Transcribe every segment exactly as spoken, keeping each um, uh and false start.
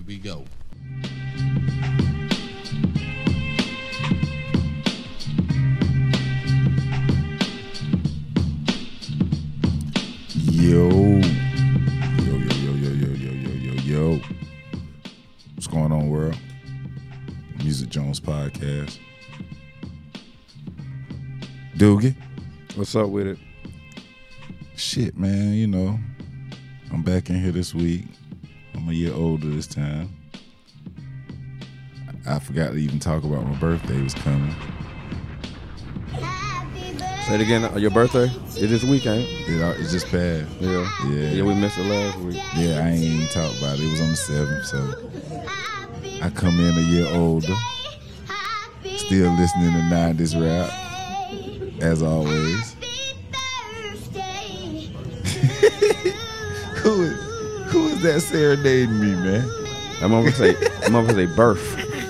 we go. Yo. Yo, yo, yo, yo, yo, yo, yo, yo, yo. What's going on, world? Music Jones Podcast. Doogie. What's up with it? Shit, man, you know, I'm back in here this week. I'm a year older this time. I forgot to even talk about my birthday was coming. Say it again. Your birthday is this weekend. It, it just passed. Yeah. Yeah. Yeah, we missed it last week. Yeah, I ain't even talk about it. It was on the seventh, so I come in a year older. Still listening to nineties rap, as always. who is who is that serenading me, man? I'm gonna say, I'm gonna say birth.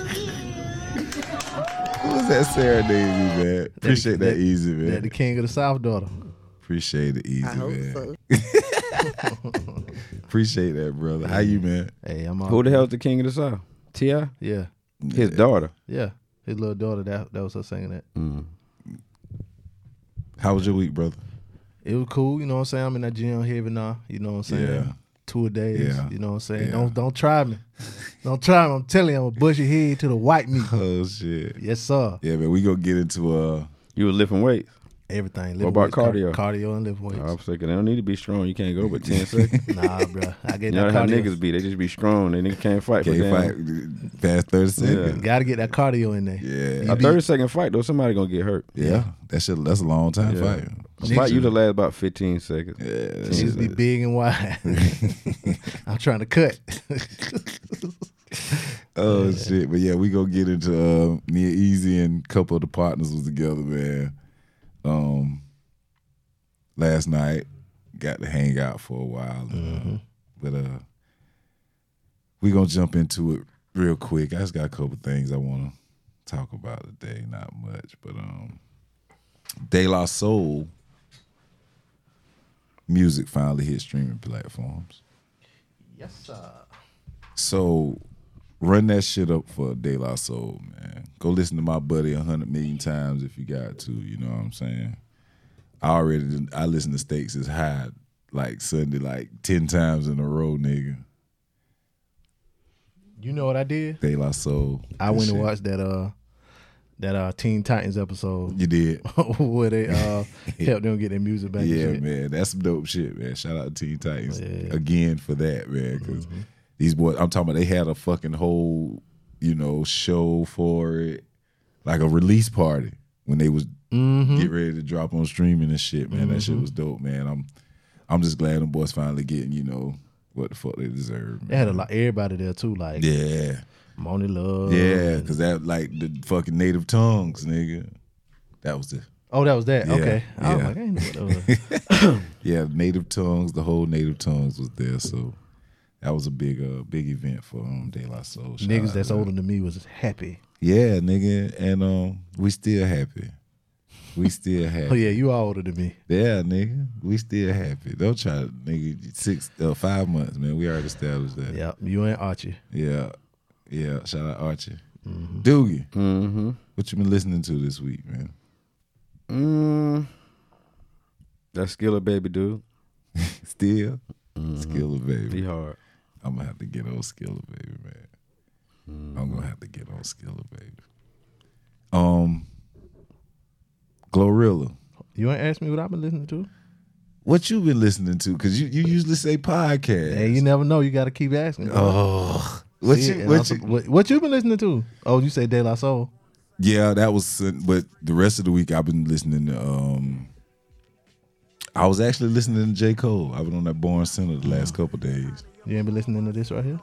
Who is that serenading me, man? Appreciate that, that Easy, man. That the king of the South daughter. Appreciate it, Easy, I hope man. so. Appreciate that, brother. How you, man? Hey, I'm all Who the hell's the king of the South? T I Yeah, His daughter. yeah. His little daughter, that that was her singing that. Mm. How was your week, brother? It was cool, you know what I'm saying? I'm in that gym heavy now, you know what I'm saying? Yeah. Two a days, Yeah. you know what I'm saying? Yeah. Don't don't try me. Don't try me. I'm telling you, I'm gonna bust your head to the white meat. Oh, shit. Yes, sir. Yeah, man, we gonna get into uh You was lifting weights. Everything. What about weights, cardio? Car- cardio and lift weights. I was thinking they don't need to be strong. You can't go but ten seconds. Nah, bro. I get You know that how cardio. niggas be? They just be strong. They niggas can't fight can't for damn. fight past thirty seconds. Gotta get that cardio in there. Yeah. A thirty second fight though, somebody gonna get hurt. Yeah. That shit that's a long time Yeah. fight. A fight usually lasts about fifteen seconds. Yeah, that Niggas shit- be big and wide. I'm trying to cut. Oh shit. But yeah, we gonna get into uh Near Easy and a couple of the partners was together, man. Um last night. Got to hang out for a while. Mm-hmm. Uh, but uh we gonna jump into it real quick. I just got a couple things I wanna talk about today. Not much, but um De La Soul music finally hit streaming platforms. Yes, sir. So run that shit up for De La Soul, man. Go listen to my buddy a hundred million times if you got to. You know what I'm saying? I already did, I listen to Stakes is High like Sunday like ten times in a row, nigga. You know what I did? De La Soul. I That went shit. and watched that uh that uh Teen Titans episode You did. where they uh helped them get their music back. Yeah, and shit. man. That's some dope shit, man. Shout out to Teen Titans Yeah. again for that, man. Because these boys, I'm talking about, they had a fucking whole, you know, show for it, like a release party when they was Mm-hmm. get ready to drop on streaming and shit, man. That shit was dope, man. I'm, I'm just glad them boys finally getting, you know, what the fuck they deserve. Man. They had a lot everybody there too, like Yeah, Moni Love. yeah, and- because that like the fucking Native Tongues, nigga. That was the Oh, that was that. Yeah, Okay. I was yeah. like, I ain't know what that was. yeah, Native Tongues, the whole Native Tongues was there, so that was a big, uh, big event for um, De La Soul. Shout Niggas out that's to older them. than me was happy. Yeah, nigga, and um, we still happy. We still happy. Oh yeah, you are older than me. Yeah, nigga, we still happy. Don't try to, nigga, six, uh, five months, man. We already established that. Yeah, you and Archie. Yeah, yeah. Shout out Archie. Doogie, Mm-hmm. what you been listening to this week, man? Mm. That Skiller baby dude. Still, Mm-hmm. Skiller baby. Be hard. I'm gonna have to get on Skiller baby, man. I'm gonna have to get on Skiller baby. Um, Glorilla, You ain't asked me what I've been listening to. what you been listening to? Because you, you usually say podcast. Hey, you never know. You got to keep asking. Oh, what See, you, and what I'm- you, what, what you been listening to? Oh, you say De La Soul. Yeah, that was. But the rest of the week, I've been listening to. Um, I was actually listening to J. Cole. I've been on that Born Center the last couple days. You ain't been listening to this right here?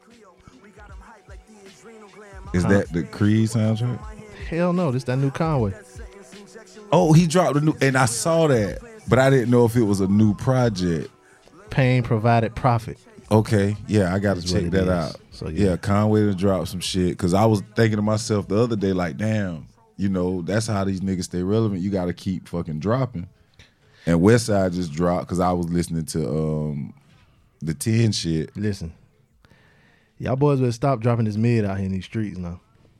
Is that the Creed soundtrack? Hell no, this that new Conway. Oh, he dropped a new, and I saw that, but I didn't know if it was a new project. Pain provided profit. Okay, yeah, I got to That's what check it that is. out. So, yeah. yeah. Conway to drop some shit because I was thinking to myself the other day, like, damn, you know, that's how these niggas stay relevant. You got to keep fucking dropping. And Westside just dropped because I was listening to um the ten shit. Listen, Y'all boys better stop dropping this mid out here in these streets now.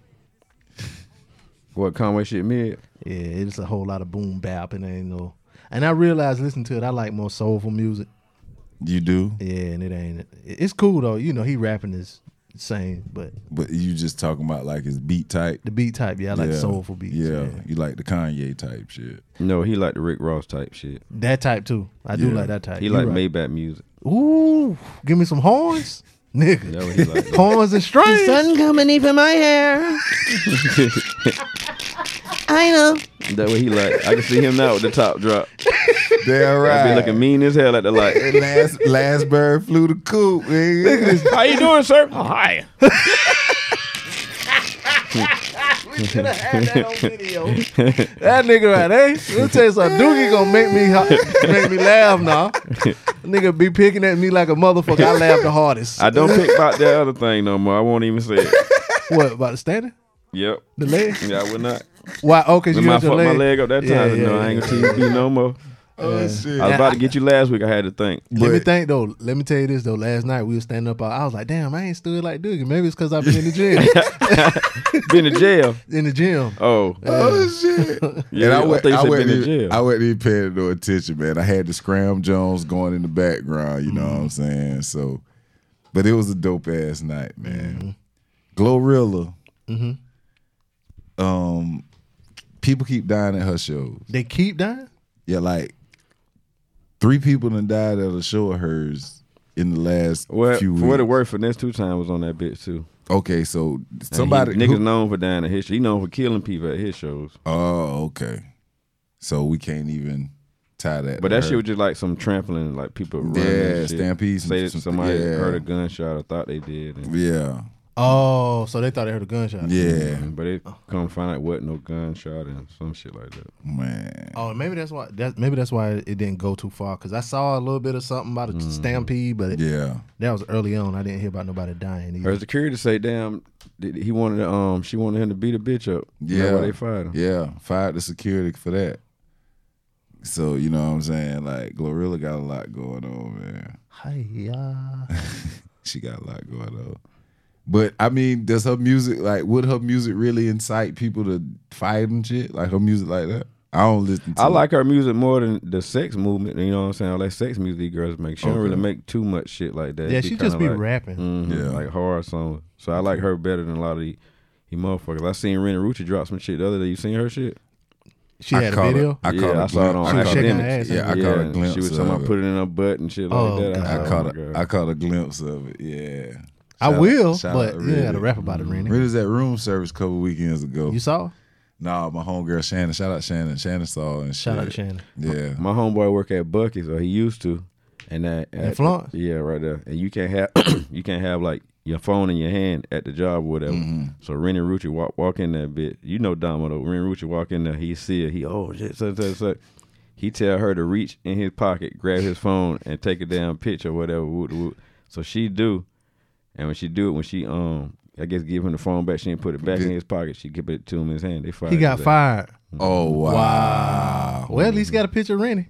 What Conway shit mid? Yeah, it's a whole lot of boom bap and ain't no. And I realized listening to it, I like more soulful music. You do? Yeah, and it ain't. It's cool though. You know, he rapping is the same, but But you just talking about like his beat type? the beat type, yeah, I like Yeah. soulful beats. Yeah. Yeah. You like the Kanye type shit. No, he like the Rick Ross type shit. That type too. I do Yeah. like that type. He You like right. Maybach music. Ooh, give me some horns, nigga. That's what he like. Horns and strings. coming in from my hair. I know. That's what he like. I can see him now with the top drop. Damn I right. be looking mean as hell at the light. last last bird flew the coop, nigga. How you doing, sir? Oh, hi. We should have had that on video. That nigga right there. Let me tell you something. Doogie gonna make me ho- make me laugh now. Nigga be picking at me like a motherfucker. I laugh the hardest. I don't pick about that other thing no more. I won't even say it. What about the standing? Yep. The leg? Yeah, I would not. Why? Oh, cause you When I got your fucked leg. my leg up that time, Yeah, no, yeah, I ain't yeah. gonna T V no more. Oh shit. I was about to get you last week. I had to think. Let me But- think though. Let me tell you this though. Last night we were standing up. I was like, damn, I ain't stood like Doogie. Maybe it's because I've been in the gym. Been to jail. in the gym. Oh, Oh shit! Yeah, and I, I went, thought you I, said wasn't been in even, jail. I wasn't even paying no attention, man. I had the Scram Jones going in the background. You know what I'm saying? So, but it was a dope ass night, man. Glorilla. Mm-hmm. Um, people keep dying at her shows. They keep dying. Yeah, like three people done died at a show of hers in the last well, few for weeks. what it worth, Finesse Two Time was on that bitch too. Okay, so And somebody he, niggas who- known for dying at his show. He known for killing people at his shows. Oh, okay. So we can't even tie that. But to that her. shit was just like some trampling, like people running. Yeah, and shit. stampedes and Say that some- somebody yeah. heard a gunshot or thought they did. And, Yeah, Oh, so they thought they heard a gunshot. yeah, But it come find out what no gunshot and some shit like that. man. Oh, maybe that's why. That maybe that's why it didn't go too far. Cause I saw a little bit of something about a stampede, but it, Yeah, that was early on. I didn't hear about nobody dying. Her Either. security say, "Damn, did- he wanted to, um, she wanted him to beat a bitch up. yeah. That's why they fired him. Yeah, fired the security for that. So you know what I'm saying? Like Glorilla got a lot going on, man. Hi-ya. She got a lot going on. But I mean, does her music like would her music really incite people to fight and shit? Like her music like that? I don't listen to I it. like her music more than the sex movement. You know what I'm saying? All that sex music these girls make. She don't Okay. really make too much shit like that. Yeah, It she be just kinda be like, rapping. mhm, Yeah. like horror songs. So I like her better than a lot of the, the motherfuckers. I seen Rennie Rucci drop some shit the other day. You seen her shit? She I had a caught video. I yeah, caught a I saw it on glimpse. She was shaking her Academics. ass. Yeah, I yeah, caught a and glimpse She was of talking about it. putting it in her butt and shit Oh, like that. God. I said, caught oh a, my God. I caught a glimpse of it. Yeah. I Shout will, out- shout but out you gotta Rennie. rap about it, Rennie. Rennie was at room service a couple weekends ago. You saw? Nah, my homegirl Shannon. Shout out Shannon. Shannon saw and Shout shit. out to Shannon. Yeah. My homeboy work at Bucky's, or he used to, and that In at- Florence? Yeah, right there. And you can't have you can't have like your phone in your hand at the job or whatever. Mhm. So Rennie Rucci walk walk in that bit. You know Domino. Rennie Rucci walk in there. He see it. He oh shit. So, so, so. He tell her to reach in his pocket, grab his phone, and take a damn picture or whatever. Woot, woot. So she do, and when she do it, when she um. I guess give him the phone back. She didn't put it back in his pocket. She give it to him in his hand. They fired. He got his ass. fired. Oh wow. Well, at least got a picture of Rennie.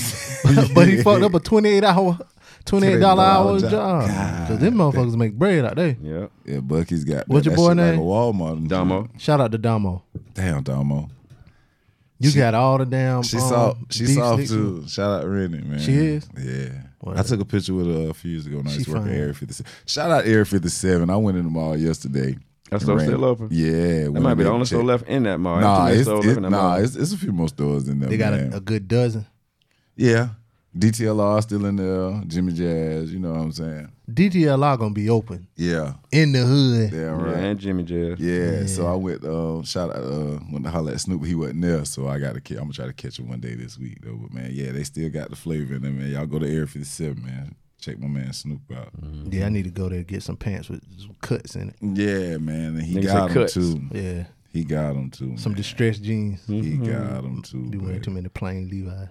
But he fucked up a twenty-eight hour, twenty-eight dollar hour job. job. God. Cause them motherfuckers make bread out there. Yeah. Yeah, Bucky's got What's that, your that boy shit name? Like a Walmart. and Damo. shit. Shout out to Damo. Damn, Damo. You She- got all the damn. She um, saw. She beef soft sticks. too. Shout out Rennie, man. She is? Yeah. What? I took a picture with her a few years ago when I She used to work at fine. Area fifty-seven. Shout out Area fifty-seven. I went in the mall yesterday. That store Ran- still open? Yeah. That might be the only store left in that mall. Ain't too Nah, many it's, stores it, left in that nah mall. it's, it's a few more stores in there. They got man. a, a good dozen. Yeah. D T L R still in there. Jimmy Jazz. You know what I'm saying? D T L R gonna be open Yeah. in the hood. Yeah, Yeah, right. and Jimmy Jazz. Yeah, so I went. Uh, shout out uh, when I holler at Snoop, he wasn't there, so I got to. I'm gonna try to catch him one day this week, though. But man, yeah, they still got the flavor in them, man. Y'all go to Area fifty-seven, man. Check my man Snoop out. Yeah, I need to go there and get some pants with some cuts in it. Yeah, man, and he Nigga got say them cuts. too. Yeah, He got them too. some man. distressed jeans. He got them too. Be wearing baby. too many plain Levi's.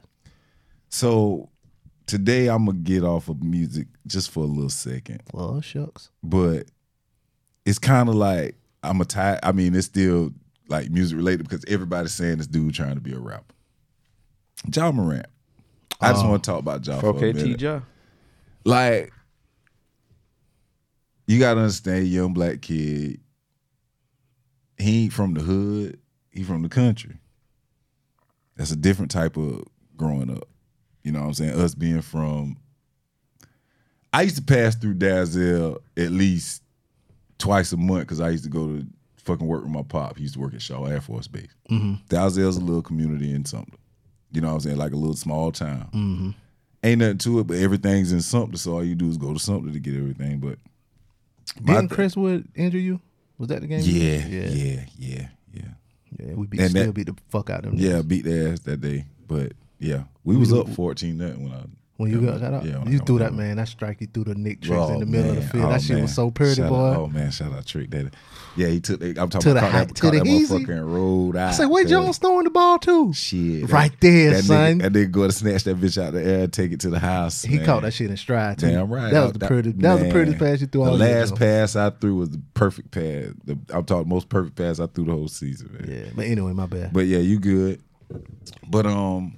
So today I'm gonna get off of music just for a little second, Well, shucks. but it's kind of like I'm a tie. I mean, it's still like music related because everybody's saying this dude trying to be a rapper. Ja Morant. I just Oh. want to talk about Ja for four K a T minute. Ja. Like, you gotta understand, young black kid, he ain't from the hood, he from the country. That's a different type of growing up. You know what I'm saying? Us being from, I used to pass through Dalzell at least twice a month because I used to go to fucking work with my pop. He used to work at Shaw Air Force Base. Mm-hmm. Dalzell's a little community in Sumter. You know what I'm saying? Like a little small town. Mm-hmm. Ain't nothing to it, but everything's in Sumter, so all you do is go to Sumter to get everything. But didn't Crestwood injure you? Was that the game? Yeah, yeah, yeah, yeah, yeah. Yeah, we beat, And still that- beat the fuck out of them. Yeah, niggas. beat their ass that day. But yeah, we was up fourteen nothing when I When you got, got out, Yeah, when I you got threw my- that man. That strike you threw the Nick tricks Oh, in the middle of man. the field. Oh, that shit man. was so pretty, Shout boy. out- oh man, shout out Trick Daddy. Yeah, he took. They, I'm talking To the about high- caught that, to caught the that easy. motherfucking road out. I said, where cuz. Jones throwing the ball to? Shit, Right there, that son. Nigga, and then go to snatch that bitch out the air, and take it to the house. He man. caught that shit in stride too. Damn right. That was the prettiest. That was the man, prettiest pass you threw The all year, last Jones. pass I threw was the perfect pass. The, I'm talking most perfect pass I threw the whole season, man. Yeah, but anyway, my bad. But yeah, you good. But um,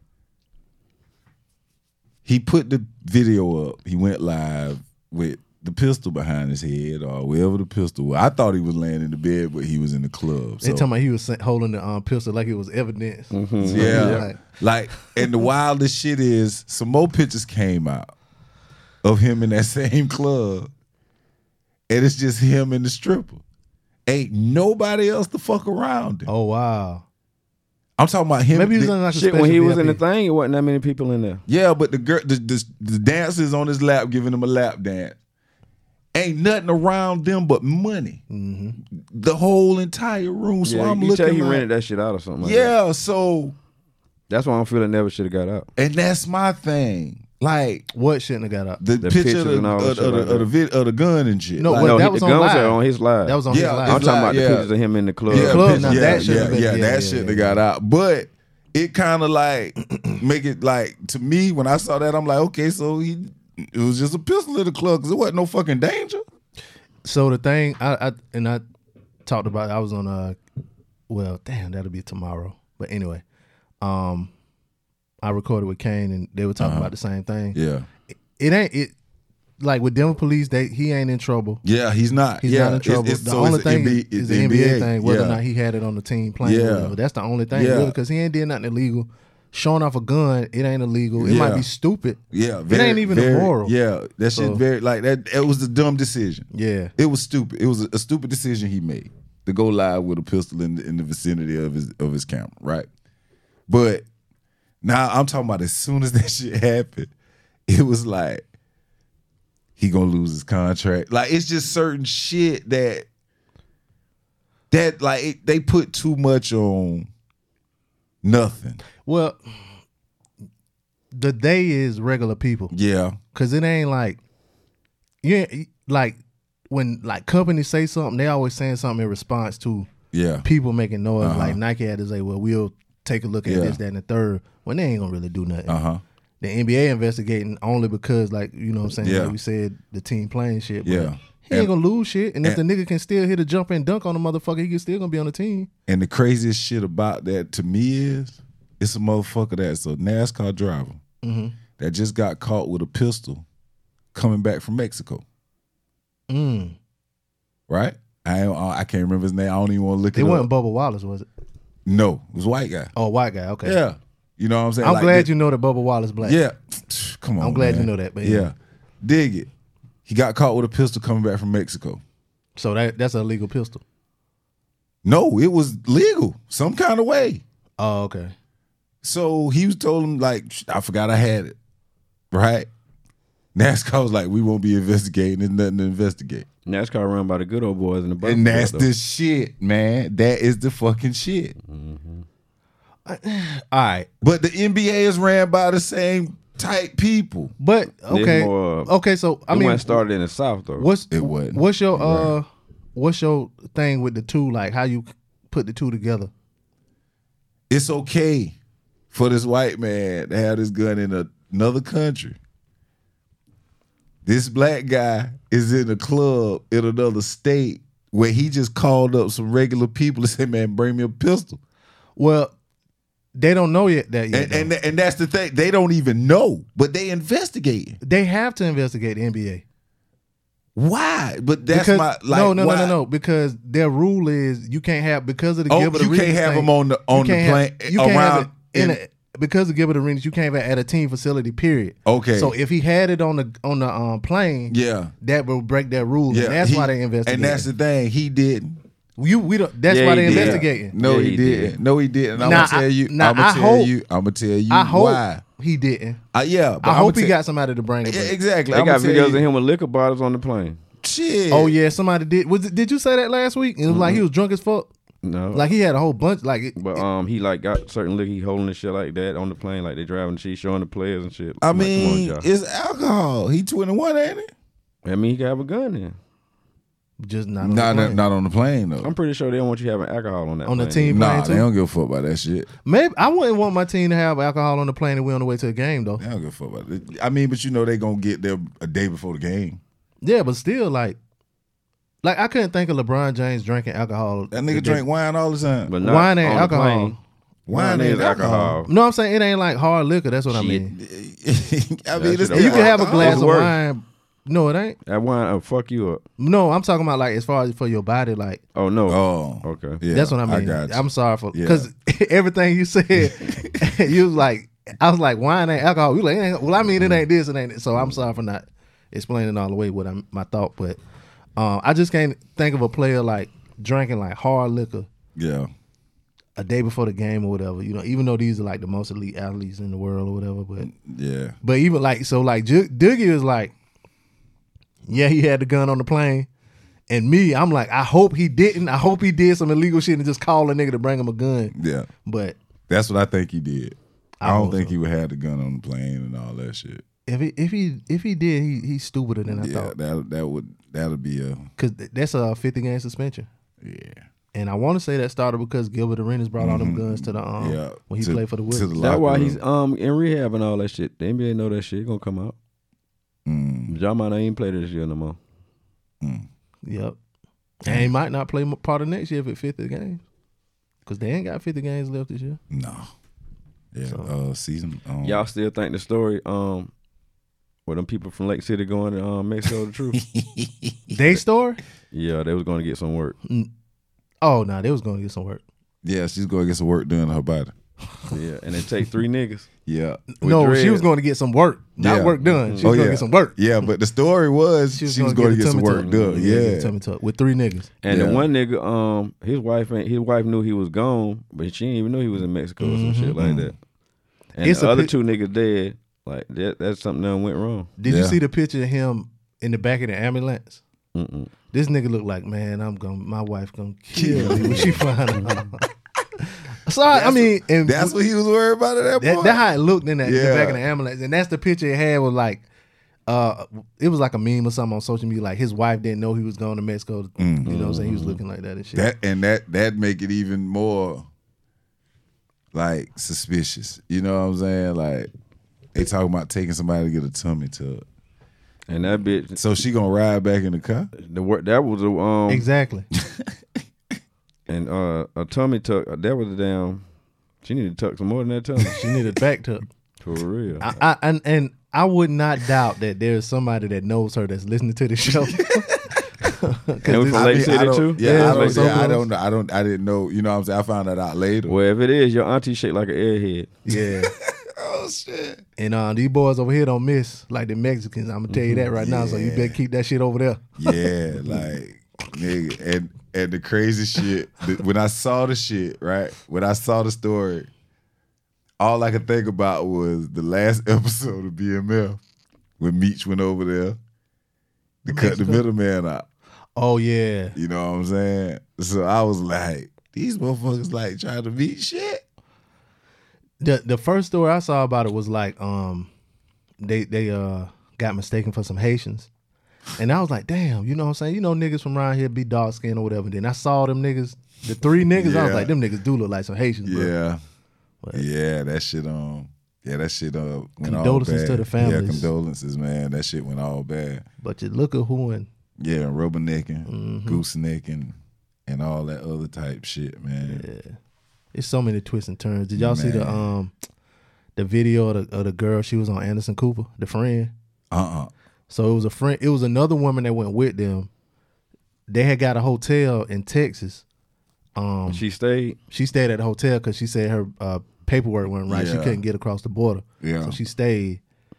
he put the video up. He went live with the pistol behind his head or wherever the pistol was. I thought he was laying in the bed, but he was in the club. They So, talking about he was holding the um, pistol like it was evidence. So, yeah, like, like, and the wildest shit is some more pictures came out of him in that same club, and it's just him and the stripper. Ain't nobody else to fuck around him. oh wow. I'm talking about him. Maybe he was the- on like a Shit, when special he was in the V I P. thing, it wasn't that many people in there. Yeah, but the girl, the, the, the dancers on his lap giving him a lap dance. Ain't nothing around them but money. Mm-hmm. The whole entire room. So yeah, I'm you looking tell he like, rented that shit out or something. Like that. yeah. So, That's why I'm feeling never should have got out. and that's my thing. Like What shouldn't have got out? the, The picture pictures of the, and all of, that of, shit the, like of, the that. vid, of the gun and shit. No, Like, well, no, that he- was the on guns live. are on his live. That was on Yeah, his it's live. I'm talking about yeah. the pictures of him in the club. yeah, club, picture- now yeah, that should've yeah, been- yeah, yeah, that yeah, shit yeah, that yeah. got out. But it kind of like make it like to me when I saw that I'm like, okay, so he it was just a pistol in the club because it wasn't no fucking danger. So the thing I, I and I talked about, I was on a well, damn, that'll be tomorrow. But anyway, um, I recorded with Kane and they were talking about the same thing. Yeah, It ain't it like with Denver police. They he ain't in trouble. yeah, he's not. He's yeah, not in it's- trouble. it's- the so only it's thing N B A is, is it's the N B A thing, whether yeah. or not he had it on the team playing. Yeah. Or whatever. That's the only thing, Yeah. really, because he ain't did nothing illegal. Showing off a gun, it ain't illegal. It Yeah. might be stupid. Yeah, it very, ain't even very, immoral. Yeah, that shit So- very like that. It was a dumb decision. Yeah. It was stupid. It was a, a stupid decision he made to go live with a pistol in the, in the vicinity of his of his camera, right? But now I'm talking about as soon as that shit happened, it was like he gonna lose his contract. Like it's just certain shit that that like it, they put too much on nothing. Well, the day is regular people. Yeah, Cause it ain't like you ain't, like when like companies say something, they always saying something in response to yeah, people making noise. Uh-huh. Like Nike had to say, "Well, we'll take a look at Yeah. this, that, and the third. When they ain't gonna really do nothing. uh huh, The N B A investigating only because, like you know, what I'm saying, Yeah. like we said, the team playing shit. But Yeah. he ain't And- gonna lose shit. And if and- the nigga can still hit a jump and dunk on the motherfucker, he can still gonna be on the team. And the craziest shit about that to me is it's a motherfucker that's a NASCAR driver Mm-hmm. that just got caught with a pistol coming back from Mexico, Mm. right? I ain't- I can't remember his name. I don't even want to look It it wasn't up. Bubba Wallace, was it? No, it was a white guy. Oh, white guy. Okay. Yeah, you know what I'm saying. I'm Like, glad the- you know that Bubba Wallace black. Yeah, come on. I'm glad man. you know that, but yeah. yeah. dig it. He got caught with a pistol coming back from Mexico. So that that's a legal pistol. No, it was legal some kind of way. Oh, okay. So he was told him like, I forgot I had it, right? NASCAR was like, we won't be investigating. There's nothing to investigate. NASCAR run by the good old boys in the bus. And that's the shit, man. That is the fucking shit. All right, But the N B A is ran by the same type people. but okay, more, uh, okay. So I I mean, mean, started in the South though. what's It wasn't. what's your uh, Right. what's your thing with the two? Like how you put the two together? It's okay for this white man to have this gun in a, another country. This black guy is in a club in another state where he just called up some regular people and said, man, bring me a pistol. Well, they don't know yet that yet. And, though. and and that's the thing. They don't even know, but they investigating. They have to investigate the N B A. Why? But that's because, my like. no, no, why? no, no, no. Because their rule is you can't have because of the Oh, Gilbert you Arenas can't have thing, them on the on you the can't plane have, you can't have around. it in in- a, because of Gilbert Arenas, you can't have it at a team facility. Period. Okay. So if he had it on the on the um, plane, yeah, that will break that rule. yeah. and that's he- why they investigate. And that's the thing. He didn't. you we don't. That's Yeah, why he they did. investigating. No, Yeah, he, he didn't. did. No, he didn't. I'm Nah, gonna tell you. I- nah, I'm gonna I tell hope- you. I'm gonna tell you I hope why. he didn't. Uh, yeah, but I I'ma hope he tell- got somebody to bring it. Yeah, back. exactly. They I'ma got tell videos you. of him with liquor bottles on the plane. Shit. Oh yeah, somebody did. Was it, did you say that last week? It was like he was drunk as fuck. No, Like he had a whole bunch. Like it, but um, he like got certain liquor, he holding and shit like that on the plane, like they driving, she showing the players and shit. I I'm like, come on, mean, y'all. it's alcohol. He twenty-one, ain't it? I mean, he can have a gun then. just not on Not the plane. not on the plane though. I'm pretty sure they don't want you having alcohol on that On the plane. team Nah, plane they too. don't give a fuck about that shit. Maybe I wouldn't want my team to have alcohol on the plane and we on the way to a game though. They don't give a fuck about it. I mean, but you know they gonna get there a day before the game. Yeah, but still, like, like I couldn't think of LeBron James drinking alcohol. That nigga drink wine all the time. But not Wine ain't on the alcohol. plane. Wine Wine ain't is alcohol. No, I'm saying it ain't like hard liquor. That's what I Shit. mean. I mean, That it's shit You Yeah, can have a alcohol. glass It's of worse. wine. No, it ain't. That wine will fuck you up. No, I'm talking about like as far as for your body. Like Oh no. Oh, Okay. yeah, that's what I mean. I got you. I'm sorry for Yeah. because everything you said, you was like, I was like, wine ain't alcohol. You like, it ain't, well, I mean, it ain't this, it ain't. It. So I'm sorry for not explaining all the way what I'm my thought, but um, I just can't think of a player like drinking like hard liquor yeah. a day before the game or whatever. You know, even though these are like the most elite athletes in the world or whatever, but Yeah. but even like so like Ju- Doogie was like, yeah, he had the gun on the plane. And me, I'm like, I hope he didn't. I hope he did some illegal shit and just call a nigga to bring him a gun. Yeah. But That's what I think he did. I, I don't hope think so. he would have the gun on the plane and all that shit. if he if he if he did, he he's stupider than I yeah, thought. that that would that'll be a Because that's a fifty game suspension. yeah. And I want to say that started because Gilbert Arenas brought all them guns to the um Mm-hmm. Yeah. when he To- played for the to Wizards. the That's locker why room. he's um in rehab and all that shit. The N B A know that shit gonna come out. Mm, John might not even play this year no more. mm. Yep. And he might not play m- part of next year if it's fifty games. Because they ain't got fifty games left this year. No. Yeah. So- Uh, season. Um, Y'all still think the story um where them people from Lake City going to um, Mexico the truth? They story? Yeah, they was going to get some work. Oh, no, they was going to get some work. Yeah, she's going to get some work done to her body. Yeah, and they take three niggas. Yeah. No, she dreads. was going to get some work. Not Yeah. work done. She Oh, was going yeah. to get some work. Yeah, but the story was she was, going to get, some tummy work tuck. done. get a Yeah. tummy tuck with three niggas. And Yeah. the one nigga, um, his wife ain't his wife knew he was gone, but she didn't even know he was in Mexico or some shit like that. And It's the a other pic- two niggas dead. Like that that's something that went wrong. Did you Yeah. see the picture of him in the back of the ambulance? Mm-mm. This nigga look like, man, I'm gonna, my wife gonna kill me when she find out. So I, I mean, and That's what he was worried about at that that, point. that how it looked in that in the Yeah. back of the ambulance, and that's the picture it had was like, uh, it was like a meme or something on social media. Like his wife didn't know he was going to Mexico. You know what I'm saying? He was looking like that and shit. That and that that make it even more like suspicious. You know what I'm saying? Like they talking about taking somebody to get a tummy tuck. And that bitch So she gonna ride back in the car? the work that was a um Exactly. and uh a tummy tuck that was a damn she needed to tuck some more than that tummy. She needed back tuck. For real. I, I and and I would not doubt that there's somebody that knows her that's listening to the show. And we from I Lake mean, I City don't- too? Yeah, Yeah, I don't, so yeah, I close. don't know. I don't. I didn't know. You know what I'm saying? I found that out later. Well, if it is, your auntie shaped like an airhead. Yeah. Oh shit! And uh, these boys over here don't miss like the Mexicans. I'm gonna tell you that right now. So you Yeah. better keep that shit over there. Yeah, like nigga, and and the crazy shit. the- when I saw the shit, right? When I saw the story, all I could think about was the last episode of B M F when Meech went over there to cut the Mexico? middleman out. Oh yeah. You know what I'm saying? So I was like, these motherfuckers like trying to beat shit. The the first story I saw about it was like um they they uh got mistaken for some Haitians. And I was like, damn, you know what I'm saying? You know niggas from around here be dark skinned or whatever. Then I saw them niggas, the three niggas, I was Yeah. like, them niggas do look like some Haitians, bro. Yeah. But- Yeah, that shit um yeah, that shit uh went all Condolences bad. to the families. Yeah, condolences, man. That shit went all bad. But you look at who and Yeah, rubbernecking, Mm-hmm. goosenecking, and all that other type shit, man. yeah. It's so many twists and turns. Did y'all see the Man. um the video of the, of the girl? She was on Anderson Cooper, the friend. Uh-uh. So it was a friend. It was another woman that went with them. They had got a hotel in Texas. Um, She stayed. she stayed at the hotel because she said her uh, paperwork wasn't right. She Yeah. couldn't get across the border. Yeah. So she stayed.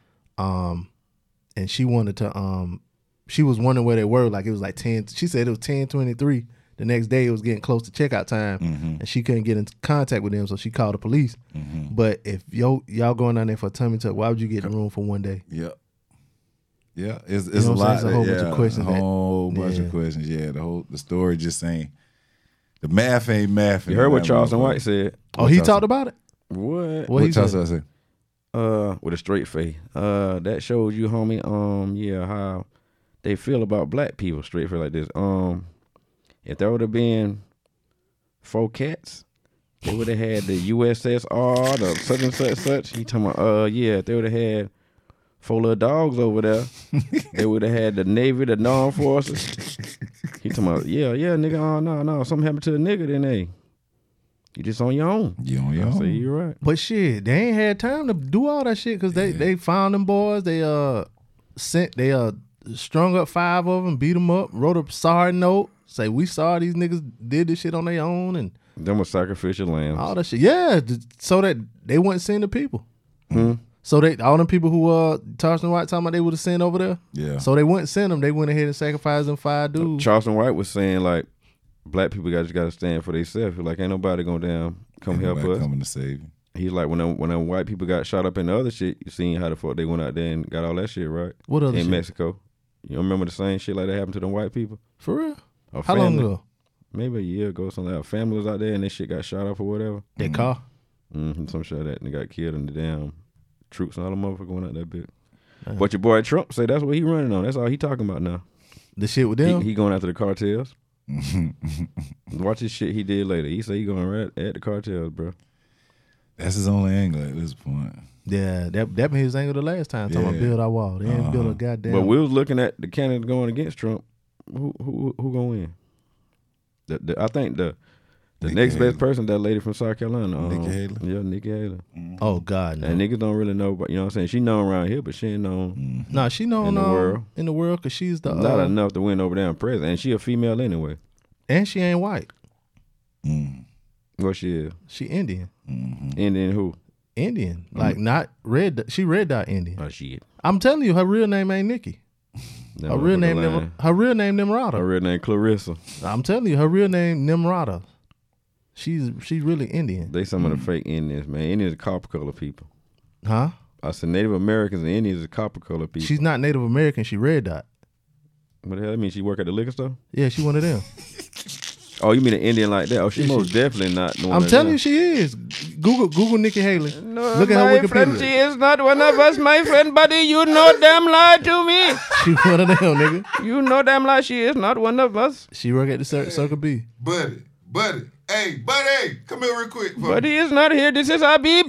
Um, and she wanted to. Um, she was wondering where they were. Like it was like ten. She said it was ten twenty three. The next day it was getting close to checkout time, Mm-hmm. and she couldn't get in contact with them. So she called the police. Mm-hmm. But if yo y'all going down there for a tummy tuck, why would you get in the room for one day? Yep. Yeah, it's it's know a what I'm saying? lot. It's a whole that- bunch of yeah, questions A that- whole bunch yeah. of questions. Yeah, the whole the story just ain't the math ain't math. You heard what Charleston White said? Oh, he Charleston? talked about it. What? What he What said? Charleston say? Uh, with a straight face. Uh, that shows you, homie. Um, yeah, how they feel about black people. Straight face like this. Um, if there would have been four cats, they would have had the U S S R, the such and such such. He talking about, uh, yeah, if they would have had four little dogs over there, they would have had the Navy, the armed forces. He talking about, yeah, yeah, nigga, oh no, no, something happened to the nigga, then they, you just on your own. You on your I say own. you're right. But shit, they ain't had time to do all that shit because they, Yeah. they found them boys. They uh sent they uh strung up five of them, beat them up, wrote a sorry note, say we sorry these niggas did this shit on their own and Them was sacrificial lambs. all that shit. Yeah, th- so that they wouldn't send the people. Hmm? So they all them people who uh Charleston White talking about they would have sent over there. Yeah. So they wouldn't send them. They went ahead and sacrificed them five dudes. Charleston White was saying like, black people got just got to stand for themselves. Like ain't nobody gonna damn come Ain't help nobody us. coming to save you. He's like when them, when them white people got shot up in the other shit, you seen how the fuck they went out there and got all that shit right What other in shit? Mexico. You don't remember the same shit like that happened to them white people? For real? A How long family- ago? Maybe a year ago, something like that. A family was out there and that shit got shot up or whatever. That car? Mm-hmm, some shit like that, and they got killed and the damn troops and all the motherfuckers went out that bit. Uh-huh. But your boy Trump say that's what he running on. That's all he talking about now. The shit with He, them? he going after the cartels. Watch his shit he did later. He say he going right at the cartels, bro. That's his only angle at this point. Yeah, that that been his angle the last time. Talking about Yeah. build our wall. They ain't build a Uh-huh. goddamn. But we was looking at the candidate going against Trump. Who who who gonna win? The, the, I think the the Nikki next Haley. best person, that lady from South Carolina, um, Nikki Haley? Yeah, Nikki Haley. Oh God, no. And niggas don't really know, but you know what I'm saying. She known around here, but she ain't known Mm-hmm. Nah, she known In the um, world. in the world because she's the not uh, enough to win over there president. And she a female anyway. and she ain't white. Mm. What she is? She Indian. Mm-hmm. Indian who? Indian, like not red. dot- She red dot Indian. Oh shit. I'm telling you, her real name ain't Nikki. That Her real motherfucker name, lying. Nim, her real name Her Nimrata. real name Clarissa. I'm telling you, her real name Nimrata. She's she's really Indian, They some of the fake Indians, man. Indians are copper color people. huh? I said Native Americans and Indians are copper color people. She's not Native American. She red dot. what the hell that mean? She work at the liquor store? Yeah, she one of them. Oh, you mean an Indian like that? Oh, she Yeah, she- most definitely not. One I'm of telling them. you, she is. Google Google Nikki Haley. No, Look at her my Wikipedia. friend, she is not one of us, my friend, buddy. You know damn lie to me. She one of them, nigga. You know damn lie she is not one of us. She work at the Cir- Circle B. Buddy, buddy, hey, buddy, come here real quick. Buddy is not here. This is Habib.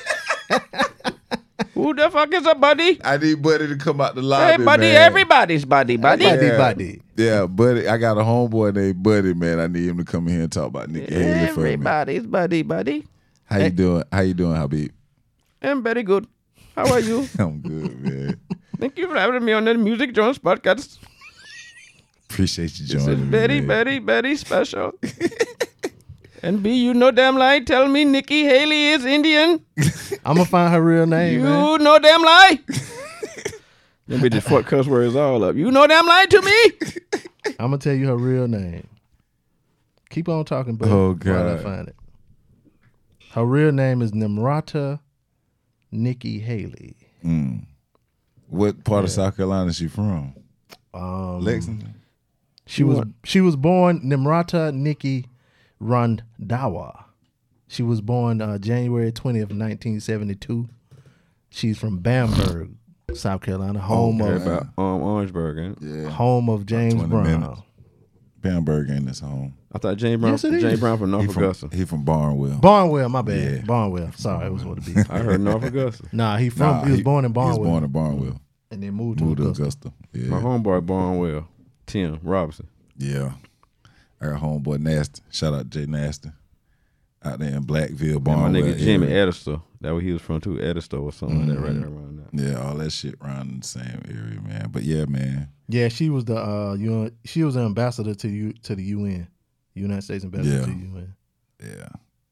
Who the fuck is a buddy? I need Buddy to come out the lobby, Hey, buddy, man. everybody's buddy, buddy. Buddy, Yeah. buddy. Yeah, Buddy. I got a homeboy named Buddy, man. I need him to come in here and talk about Nikki Haley for me. Everybody's buddy, buddy. How you doing? How you doing, Habib? I'm very good. How are you? I'm good, man. Thank you for having me on the Music Jones podcast. Appreciate you This is joining me. very, man. very, very special. And B, you know damn lie. Tell me Nikki Haley is Indian. I'm gonna find her real name, You man. know damn lie. Them bitches fuck cuss words all up. You know damn lie to me. I'm gonna tell you her real name. Keep on talking, buddy. Oh, while I God. find it. Her real name is Nimrata Nikki Haley. Mm. What part of South Carolina is she from? Um, Lexington. She was she was born Nimrata Nikki Randhawa. She was born uh, January twentieth, nineteen seventy-two. She's from Bamberg, South Carolina, home Heard of about um, Orangeburg, ain't it? Yeah. home of James twenty Brown. minutes. Bamberg ain't his home. I thought James Brown, Yes, it James is. Brown from He North from, Augusta. he from Barnwell. Barnwell, my bad. Yeah. Barnwell. Sorry, it was what it be. I heard North Augusta. Nah, he from Nah, he was born in He Barnwell was born in Barnwell. and then moved to Moved to Augusta. Augusta. Yeah. My homeboy Barnwell, Tim Robinson. Yeah. Our homeboy Nasty. Shout out Jay Nasty. Out there in Blackville, And my Barnwell. nigga Jimmy area. Edister. That where he was from too, Edister or something like that right there around there. Yeah, all that shit around the same area, man. But yeah, man. Yeah, she was the uh, U N, she was an ambassador to you to the U N, United States ambassador Yeah. to the U N. Yeah. I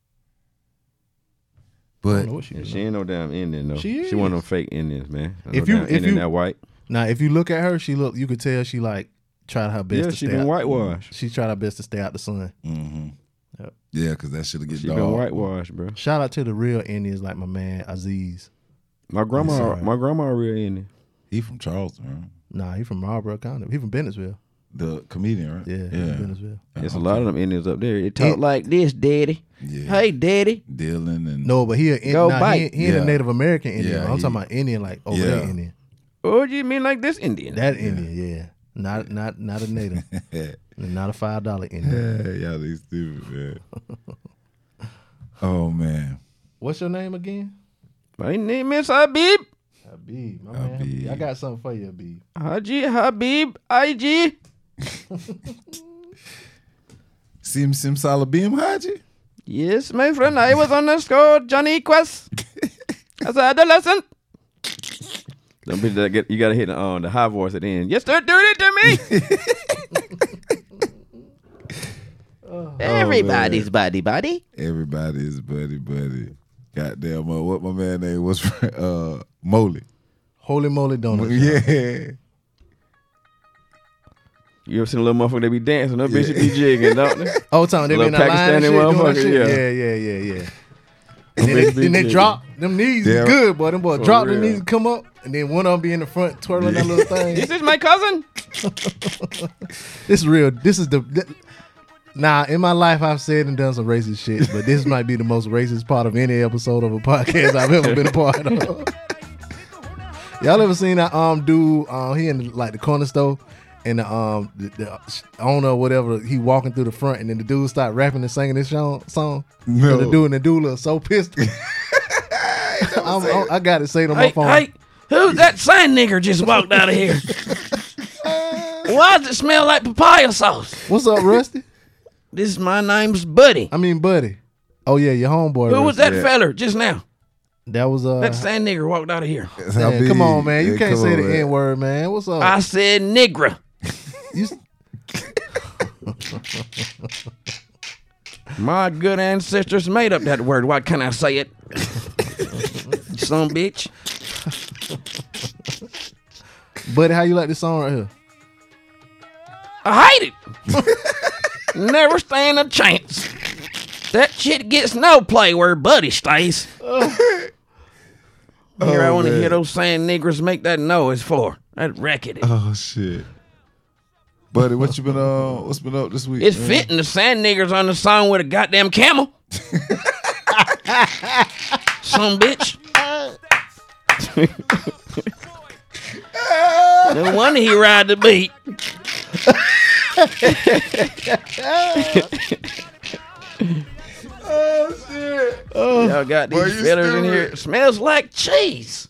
But don't know what she Yeah, was she ain't no damn Indian though. She She one of them is. fake Indians, man. No If you- damn if Indian you- that white. Now, if you look at her, she look. You could tell she like tried her best. Yeah, to she stay been out. whitewashed. She tried her best to stay out the sun. mm-hmm. Yep. yeah, because that should have get She dog. been whitewashed, bro. Shout out to the real Indians like my man Aziz. My grandma, sorry. my grandma a real Indian. He from Charleston, right? Nah, he from Marlboro County. He from Bennettsville. The comedian, right? Yeah, he yeah. from Bennettsville. There's a lot of them Indians up there. They talk Talk like this, daddy. Yeah. Hey, daddy. Dylan and No, but he a Go nah, he, bite. ain't- he ain't Yeah. a Native American Indian. Yeah, I'm he- talking about Indian, like over Yeah. there Indian. Oh, you mean like this Indian? That Indian, yeah. Not not not a Native. Not a five dollar Indian. yeah, y'all these stupid, man. Oh man. What's your name again? My name is Habib. Habib, my man. Habib. I got something for you, Habib. Haji Habib I G. Sim Sim Salabim Haji? Yes, my friend. I was on the score Johnny Quest as an adolescent. Don't be that get, you gotta hit the, uh, the high voice at the end. Yes, sir, do it to me. Everybody's buddy, buddy. Everybody is buddy, buddy. Goddamn, uh, what my man name was? Uh, Moley. Holy moly donuts. Yeah. You ever seen a little motherfucker they be dancing? That bitch should be jigging, don't they? Oh, time they be in Little that line and Pakistani shit, doing that motherfucker, shit. yeah. Yeah, yeah, yeah, yeah. And then, bitch they, be then they jigging. drop them knees. Yeah. Is good, boy. Them boys For drop their real. knees and come up, and then one of them be in the front twirling that little thing. This is my cousin. This is real. This is the. th- Nah, in my life, I've said and done some racist shit, but this might be the most racist part of any episode of a podcast I've ever been a part of. Y'all ever seen that um dude? Uh, he in the, like the corner store, and the um the, the owner or whatever, he walking through the front, and then the dude start rapping and singing this song. song. No. And the dude and the dude look so pissed. I'm, I'm, I got it saved on my Hey, phone. hey, who's that sign nigger just walked out of here? Why does it smell like papaya sauce? What's up, Rusty? This is my name's Buddy. I mean, buddy. Oh yeah, your homeboy. Who was Rusty. that feller just now? That was uh. That sign nigger walked out of here. That's how Man, come big- on, man. You yeah, can't come say on, the man. N word, man. What's up? I said nigra. You s- My good ancestors made up that word. Why can't I say it? You son of a bitch. buddy, how you like this song right here? I hate it. Never stand a chance. That shit gets no play where Buddy stays. Here, I want to man. hear those saying niggers make that noise for. That racket. Oh shit. Buddy, what you been uh what's been up this week? It's man? fitting the sand niggers on the song with a goddamn camel. Some bitch. No wonder he ride the beat. Oh shit. Y'all got Boy, these you fellers in stupid. here. It smells like cheese.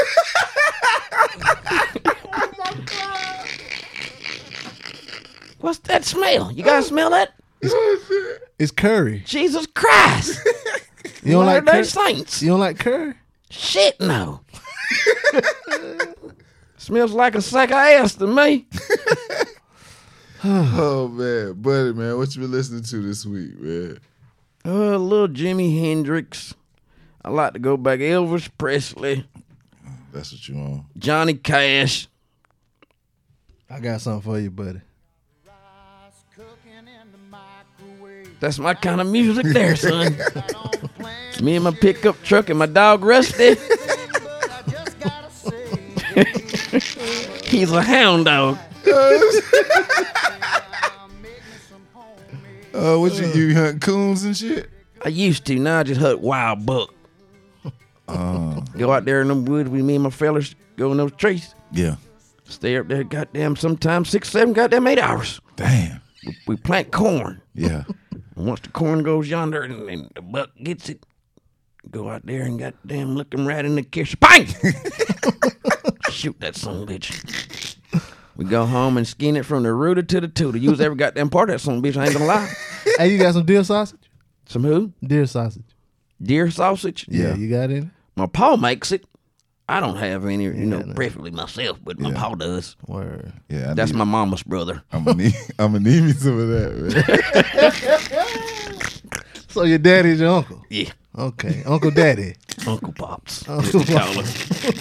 What's that smell? You guys smell that? It's curry. Jesus Christ. You don't like Latter-day curry? Saints. You don't like curry? Shit, no. Smells like a sack of ass to me. Oh man, buddy, man, what you been listening to this week, man? Uh, little Jimi Hendrix. I like to go back Elvis Presley, That's what you on. Johnny Cash. I got something for you, buddy. That's my kind of music there, son. Me and my pickup truck and my dog Rusty. He's a hound dog. Uh, what you you hunt coons and shit? I used to. Now I just hunt wild buck. Go out there in the woods with me and my fellas. Go in those trees. Yeah. Stay up there, goddamn, sometimes six, seven, goddamn eight hours. Damn. We, we plant corn. Yeah. And once the corn goes yonder and, and the buck gets it, go out there and goddamn look him right in the kiss. Bang! Shoot that son of a bitch. We go home and skin it from the rooter to the tutor. Use every goddamn part of that son of a bitch. I ain't gonna lie. Hey, you got some deer sausage? Some who? Deer sausage. Deer sausage? Yeah, Yeah. you got it? My pa makes it. I don't have any, you know, no. preferably myself, but my Yeah. pa does. Word. Yeah, I That's need, my mama's brother. I'm gonna need, I'm gonna need me some of that, man. So your daddy's your uncle? Yeah, Okay, Uncle Daddy. Uncle Pops. Uncle They call him.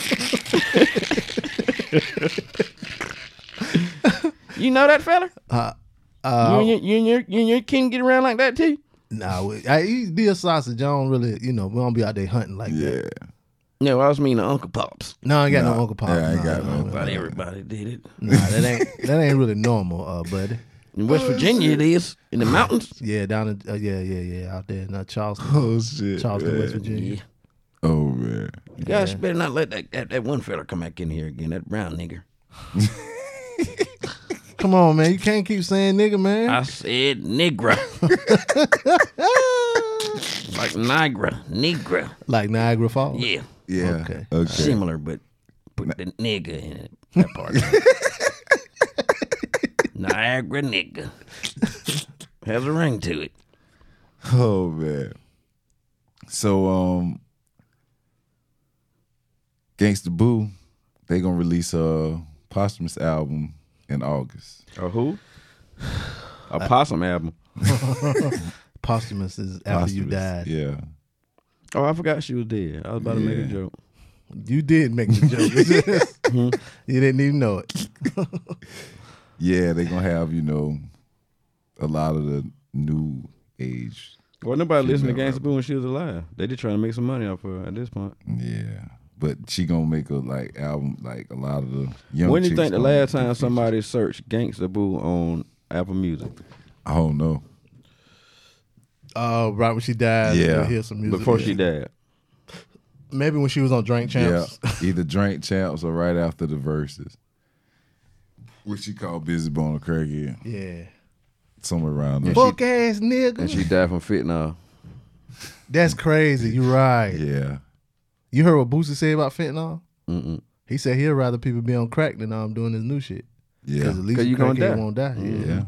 You know that fella? Uh, you, uh, and your, you, and your, you and your kin get around like that too? nah, we, I eat be a sausage. I don't really, you know, we don't be out there hunting like Yeah. that. No, I was meaning Uncle Pops. No, I ain't got Nah, no Uncle Pop. yeah, I ain't Nah, got nah, no. nah, But everybody did it. Nah, that ain't that ain't really normal, uh, buddy. In West Virginia, it is. In the mountains. Yeah, down in uh, yeah, yeah, yeah, out there, not Charleston, Oh shit. Charleston, man. West Virginia. Yeah. Oh man. You guys Yeah. better not let that, that, that one fella come back in here again, that brown nigger. Come on, man, you can't keep saying nigga, man. I said nigger. Like Niagara. Nigra. Like Niagara Falls. Yeah. Yeah. Okay. Okay. Similar, but put the nigga in it. That part. Niagara nigga. Has a ring to it. Oh man. So um Gangsta Boo, they gonna release a posthumous album in August. A who? A possum album. Posthumous is after you Posthumous, died. Yeah. Oh, I forgot she was dead. I was about to make a Yeah. joke. You did make the joke. You didn't even know it. Yeah, they gonna have, you know, a lot of the new age. Well, nobody listened to Female Gangsta Boo when she was alive. They just trying to make some money off her at this point. Yeah. But she gonna make a like album like a lot of the young When do you chicks think the gonna last be time featured. somebody searched Gangsta Boo on Apple Music? I don't know. Uh, right when she died, Yeah. yeah. Hear some music. Before yeah. she died. Maybe when she was on Drink Champs. Yeah. Either Drink Champs or right after the verses. Which she called Busy Bone or Craighead. Yeah. Somewhere around there. Fuck ass nigga. And she died from fentanyl. That's crazy. You right. Yeah. You heard what Boosie said about fentanyl? Mm-mm. He said he'd rather people be on crack than um doing this new shit. Yeah. Because at least 'Cause you you gonna crackhead die. won't die. Yeah. Yeah.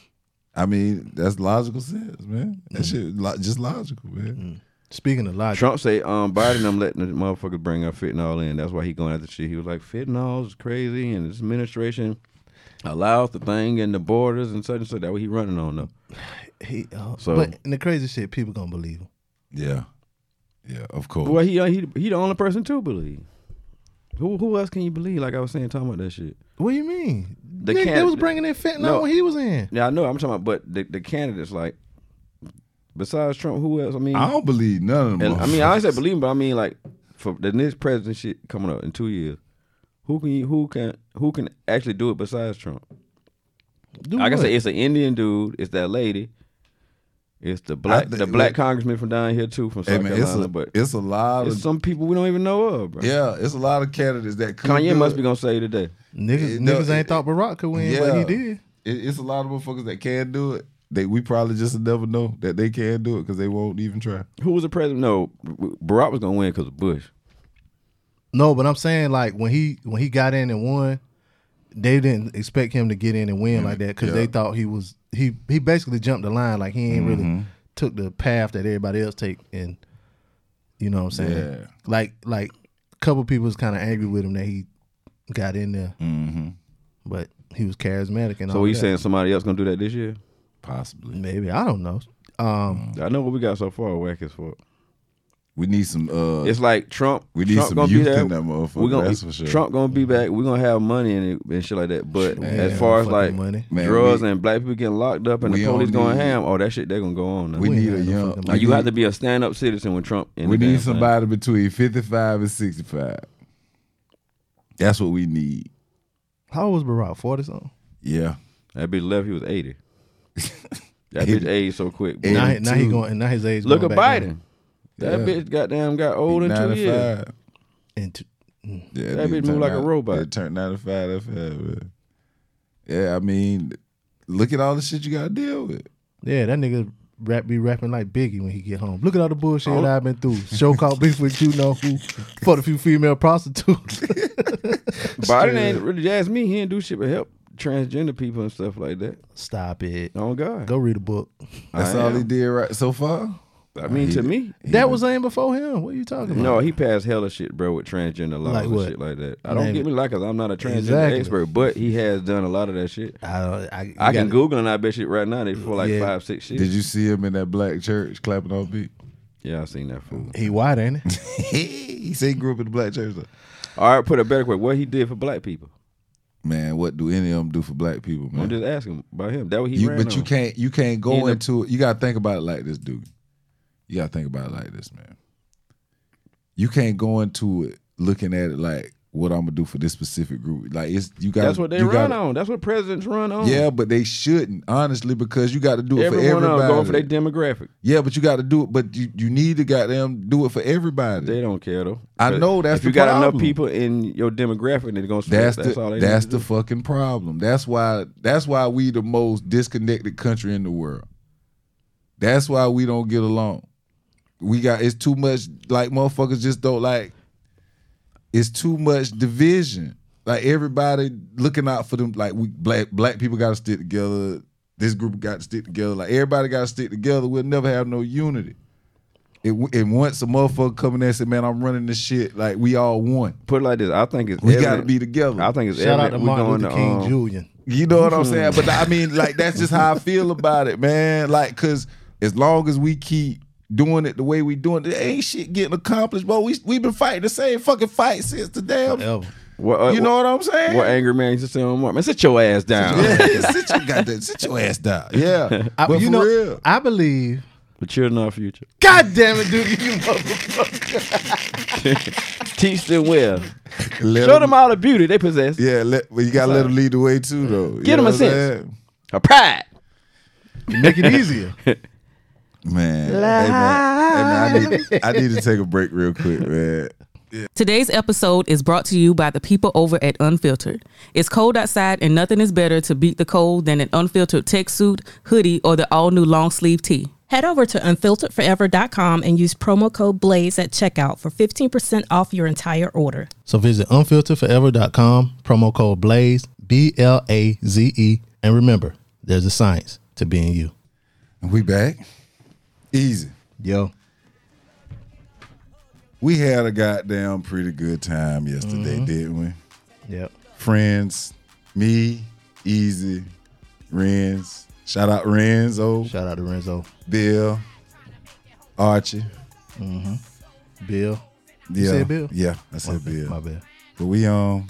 I mean, that's logical sense, man. That shit lo- just logical, man. Speaking of logic, Trump say um Biden and them letting the motherfuckers bring up fentanyl in. That's why he going after shit. He was like, fentanyl is crazy and this administration allows the thing in the borders and such and such. That what he running on though. he, uh, So- but in the crazy shit, people gonna believe him. Yeah. Yeah, of course. Well, he he he the only person to believe. Who who else can you believe? Like I was saying, talking about that shit. What do you mean? The Nigga, they can- was bringing in fentanyl No. when he was in. Yeah, I know. I'm talking about, but the, the candidates like besides Trump, who else? I mean, I don't believe none of them. and, I mean, I say believe him, but I mean like for the next president shit coming up in two years, who can you, who can who can actually do it besides Trump? Do Like I what? said, it's an Indian dude. It's that lady. It's the black think- the black look- congressman from down here too from South Hey, man, it's Carolina. a, but it's a lot it's of some people we don't even know of, bro. yeah, it's a lot of candidates that could Kanye do must it. be gonna say today. Niggas, It- no, niggas ain't it- thought Barack could win, but he did. It, it's a lot of motherfuckers that can do it. They we probably just never know that they can do it because they won't even try. Who was the president? No, Barack was gonna win because of Bush. No, but I'm saying like when he when he got in and won, they didn't expect him to get in and win like that because Yeah. they thought he was he he basically jumped the line like he ain't Mm-hmm. really took the path that everybody else take and you know what I'm saying Yeah. like like a couple people was kind of angry with him that he got in there, Mm-hmm. but he was charismatic and So all you that. saying somebody else gonna do that this year? Possibly. Maybe I don't know. Um, I know what we got so far. Whack as fuck. We need some. Uh, It's like Trump. we need Trump some gonna youth be there. in that motherfucker. We gonna, that's for sure. Trump gonna be back. We're gonna have money in it and shit like that. But Man, as far as fucking like money. Man, drugs we- and black people getting locked up and we the police don't going need- ham, oh that shit they gonna go on now. we We ain't need a got no young. fucking now we you need, have to be a stand up citizen with Trump. In We the damn need thing. somebody between fifty-five and sixty-five. That's what we need. how old was Barack? Forty something. Yeah. That bitch left. He was eighty. That bitch aged so quick. boy. eighty. Now, he- now he eighty-two. going and now his age. Look at going back Biden. down. That Yeah. bitch goddamn got old in two years. ninety-five. Into Yeah, That nigga bitch move turned like a nine- robot. It turned ninety-five. That fast, man. Yeah, I mean, look at all the shit you got to deal with. Yeah, that nigga rap be rapping like Biggie when he get home. Look at all the bullshit Oh. I've been through. Show called beef with you know who. Fought a few female prostitutes. Biden ain't really asked me. He didn't do shit but help transgender people and stuff like that. Stop it. Oh God. Go read a book. That's I all am. he did right so far. I mean, He- to me, That was aimed before him. What are you talking about? no, he passed hella shit, bro, with transgender laws Like and what? shit like that. I don't Name get it. me like, cause I'm not a transgender Exactly. expert, but he has done a lot of that shit. I, don't- I, you I can gotta- Google and I bet shit right now. They for like Yeah. five, six shit. Did you see him in that black church clapping on beat? Yeah, I seen that fool. He white, ain't he? he said he grew up in the black church. All right, put a better question. What he did for black people? Man, what do any of them do for black people, man? I'm just asking about him. That what he You, ran but on. you can't you can't He go in the- into it. You gotta think about it like this, dude. You gotta think about it like this, man. You can't go into it looking at it like what I'm gonna do for this specific group. Like it's you got. That's what they you run gotta, on. That's what presidents run on. Yeah, but they shouldn't, honestly, because you got to do it Everyone for on everybody. going for their demographic. Yeah, but you got to do it. But you, you need to goddamn do it for everybody. They don't care though. I But know that's if you the got problem. enough people in your demographic, they're gonna switch. That's That's, the all they that's need to the do. fucking problem. That's why that's why we the most disconnected country in the world. That's why we don't get along. We got it's too much like motherfuckers just don't like. It's too much division. Like everybody looking out for them. Like we black black people got to stick together. This group got to stick together. Like everybody got to stick together. We'll never have no unity. It, and once a motherfucker come in there and say, "Man, I'm running this shit," like we all one. Put it like this. I think it's We evident- got to be together. I think it's Shout out to evident we Martin going Luther to, King um, Junior You know what I'm saying? But I mean, like, that's just how I feel about it, man. Like, cause as long as we keep doing it the way we doing it, there ain't shit getting accomplished. But we we been fighting the same fucking fight since the damn. Forever. What, uh, You know what I'm saying? What angry man used to say on Mark? Man, sit your ass down. Yeah, sit your goddamn, sit your ass down. Yeah, I, but you for know, real, I believe. The children of our future. God damn it, dude, you motherfucker. Teach them well. Let Show them all the beauty they possess. Yeah, let, but you gotta let them lead the way too, though. You Get know them a what I'm sense. saying? A pride. Make it easier. Man, hey, man, hey, man, I need, I need to take a break real quick, man. Today's episode is brought to you by the people over at Unfiltered. It's cold outside and nothing is better to beat the cold than an unfiltered tech suit, hoodie, or the all-new long sleeve tee. Head over to unfiltered forever dot com and use promo code BLAZE at checkout for fifteen percent off your entire order. So visit unfiltered forever dot com, promo code BLAZE, B L A Z E, and remember, there's a science to being you. And we back. Easy. Yo. We had a goddamn pretty good time yesterday, Mm-hmm. didn't we? Yep. Friends, me, Easy, Renz. Shout out Renzo, Shout out to Renzo. Bill, Archie. Bill. Yeah, said Bill? Yeah, I said My, Bill. my bad. But we um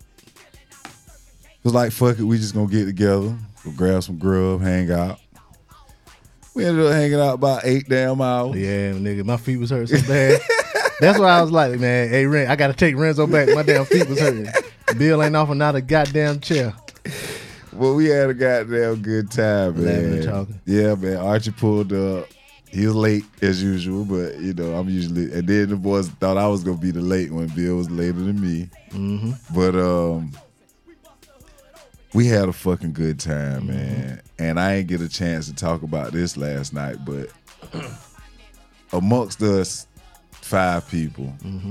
was like, fuck it, we just gonna get together, go grab some grub, hang out. We ended up hanging out about eight damn hours. Yeah, nigga, my feet was hurting so bad. That's why I was like, man, hey, Ren, I got to take Renzo back. My damn feet was hurting. Bill ain't off another goddamn chair. Well, we had a goddamn good time, Laughing and man. talking. Yeah, man. Archie pulled up. He was late as usual, but you know, I'm usually. And then the boys thought I was gonna be the late one. Bill was later than me. Mm-hmm. But um, we had a fucking good time, Mm-hmm. man. And I ain't get a chance to talk about this last night, but amongst us five people, Mm-hmm.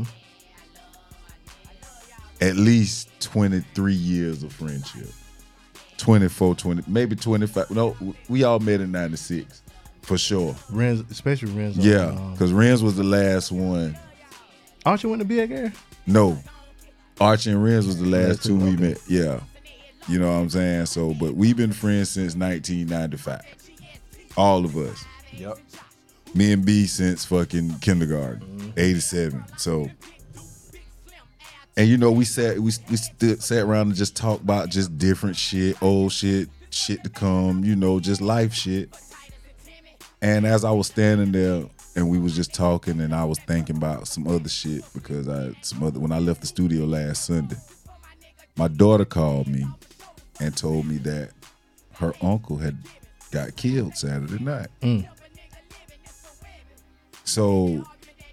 at least twenty-three years of friendship. twenty-four, twenty, maybe twenty-five. No, we all met in ninety-six, for sure. Renzo, especially Renzo. Yeah, Um, because Renz was the last one. Archie went to Big Air? No, Archie and Renz was the last Last two two, we okay. met. Yeah, you know what I'm saying? So, but we've been friends since nineteen ninety-five. All of us. Yep. Me and B since fucking kindergarten, Mm-hmm. eighty-seven. So, and you know, we sat we we stood, sat around and just talked about just different shit, old shit, shit to come, you know, just life shit. And as I was standing there and we was just talking, and I was thinking about some other shit because I some other when I left the studio last Sunday, my daughter called me and told me that her uncle had got killed Saturday night. Mm. So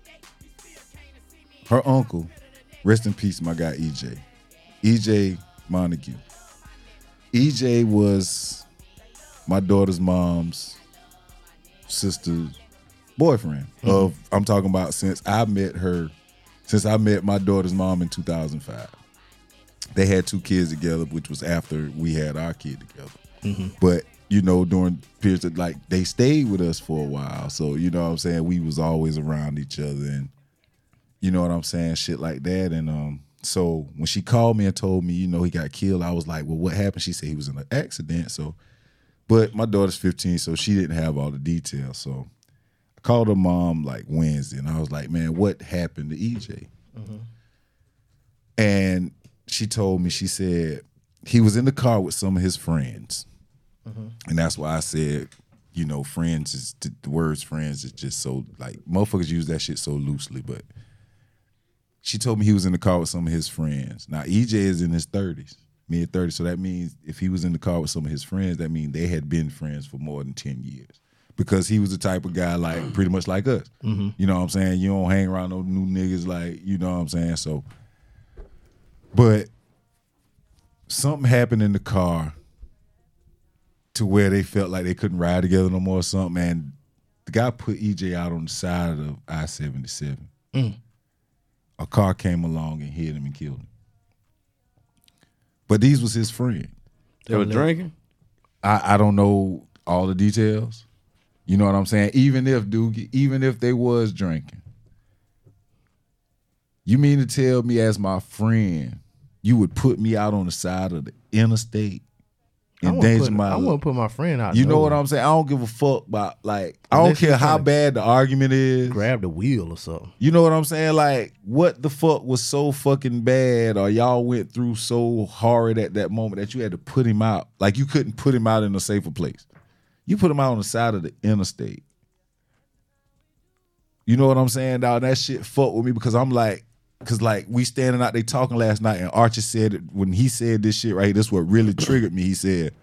her uncle, rest in peace, my guy E J. E J Montague. E J was my daughter's mom's sister's boyfriend. Of I'm talking about since I met her, since I met my daughter's mom in two thousand five. They had two kids together, which was after we had our kid together. But you know, during periods of, like, they stayed with us for a while. So, you know what I'm saying? We was always around each other and, you know what I'm saying? Shit like that. And um, so when she called me and told me, you know, he got killed, I was like, well, what happened? She said he was in an accident. So, but my daughter's fifteen, so she didn't have all the details. So I called her mom like Wednesday and I was like, man, what happened to E J? Mm-hmm. And she told me, she said, he was in the car with some of his friends. Mm-hmm. And that's why I said, you know, friends is, the words friends is just so, like, motherfuckers use that shit so loosely. But she told me he was in the car with some of his friends. Now, E J is in his thirties, mid thirties. So that means if he was in the car with some of his friends, that means they had been friends for more than ten years. Because he was the type of guy, like, pretty much like us. Mm-hmm. You know what I'm saying? You don't hang around no new niggas, like, you know what I'm saying? So, but something happened in the car to where they felt like they couldn't ride together no more or something, and the guy put E J out on the side of I seventy-seven. Mm. A car came along and hit him and killed him. But these was his friend. They were drinking? I, I don't know all the details. You know what I'm saying? Even if, Doogie, even if they was drinking, you mean to tell me as my friend, you would put me out on the side of the interstate, endanger put, my I wouldn't put my friend out. You know nowhere. what I'm saying? I don't give a fuck about, like, I Unless don't care how to bad the argument is. Grab the wheel or something. You know what I'm saying? Like, what the fuck was so fucking bad, or y'all went through so hard at that moment that you had to put him out? Like, you couldn't put him out in a safer place. You put him out on the side of the interstate. You know what I'm saying, dog? That shit fucked with me because I'm like, because like we standing out there talking last night and Archie said it, when he said this shit right here, this is what really triggered me. He said,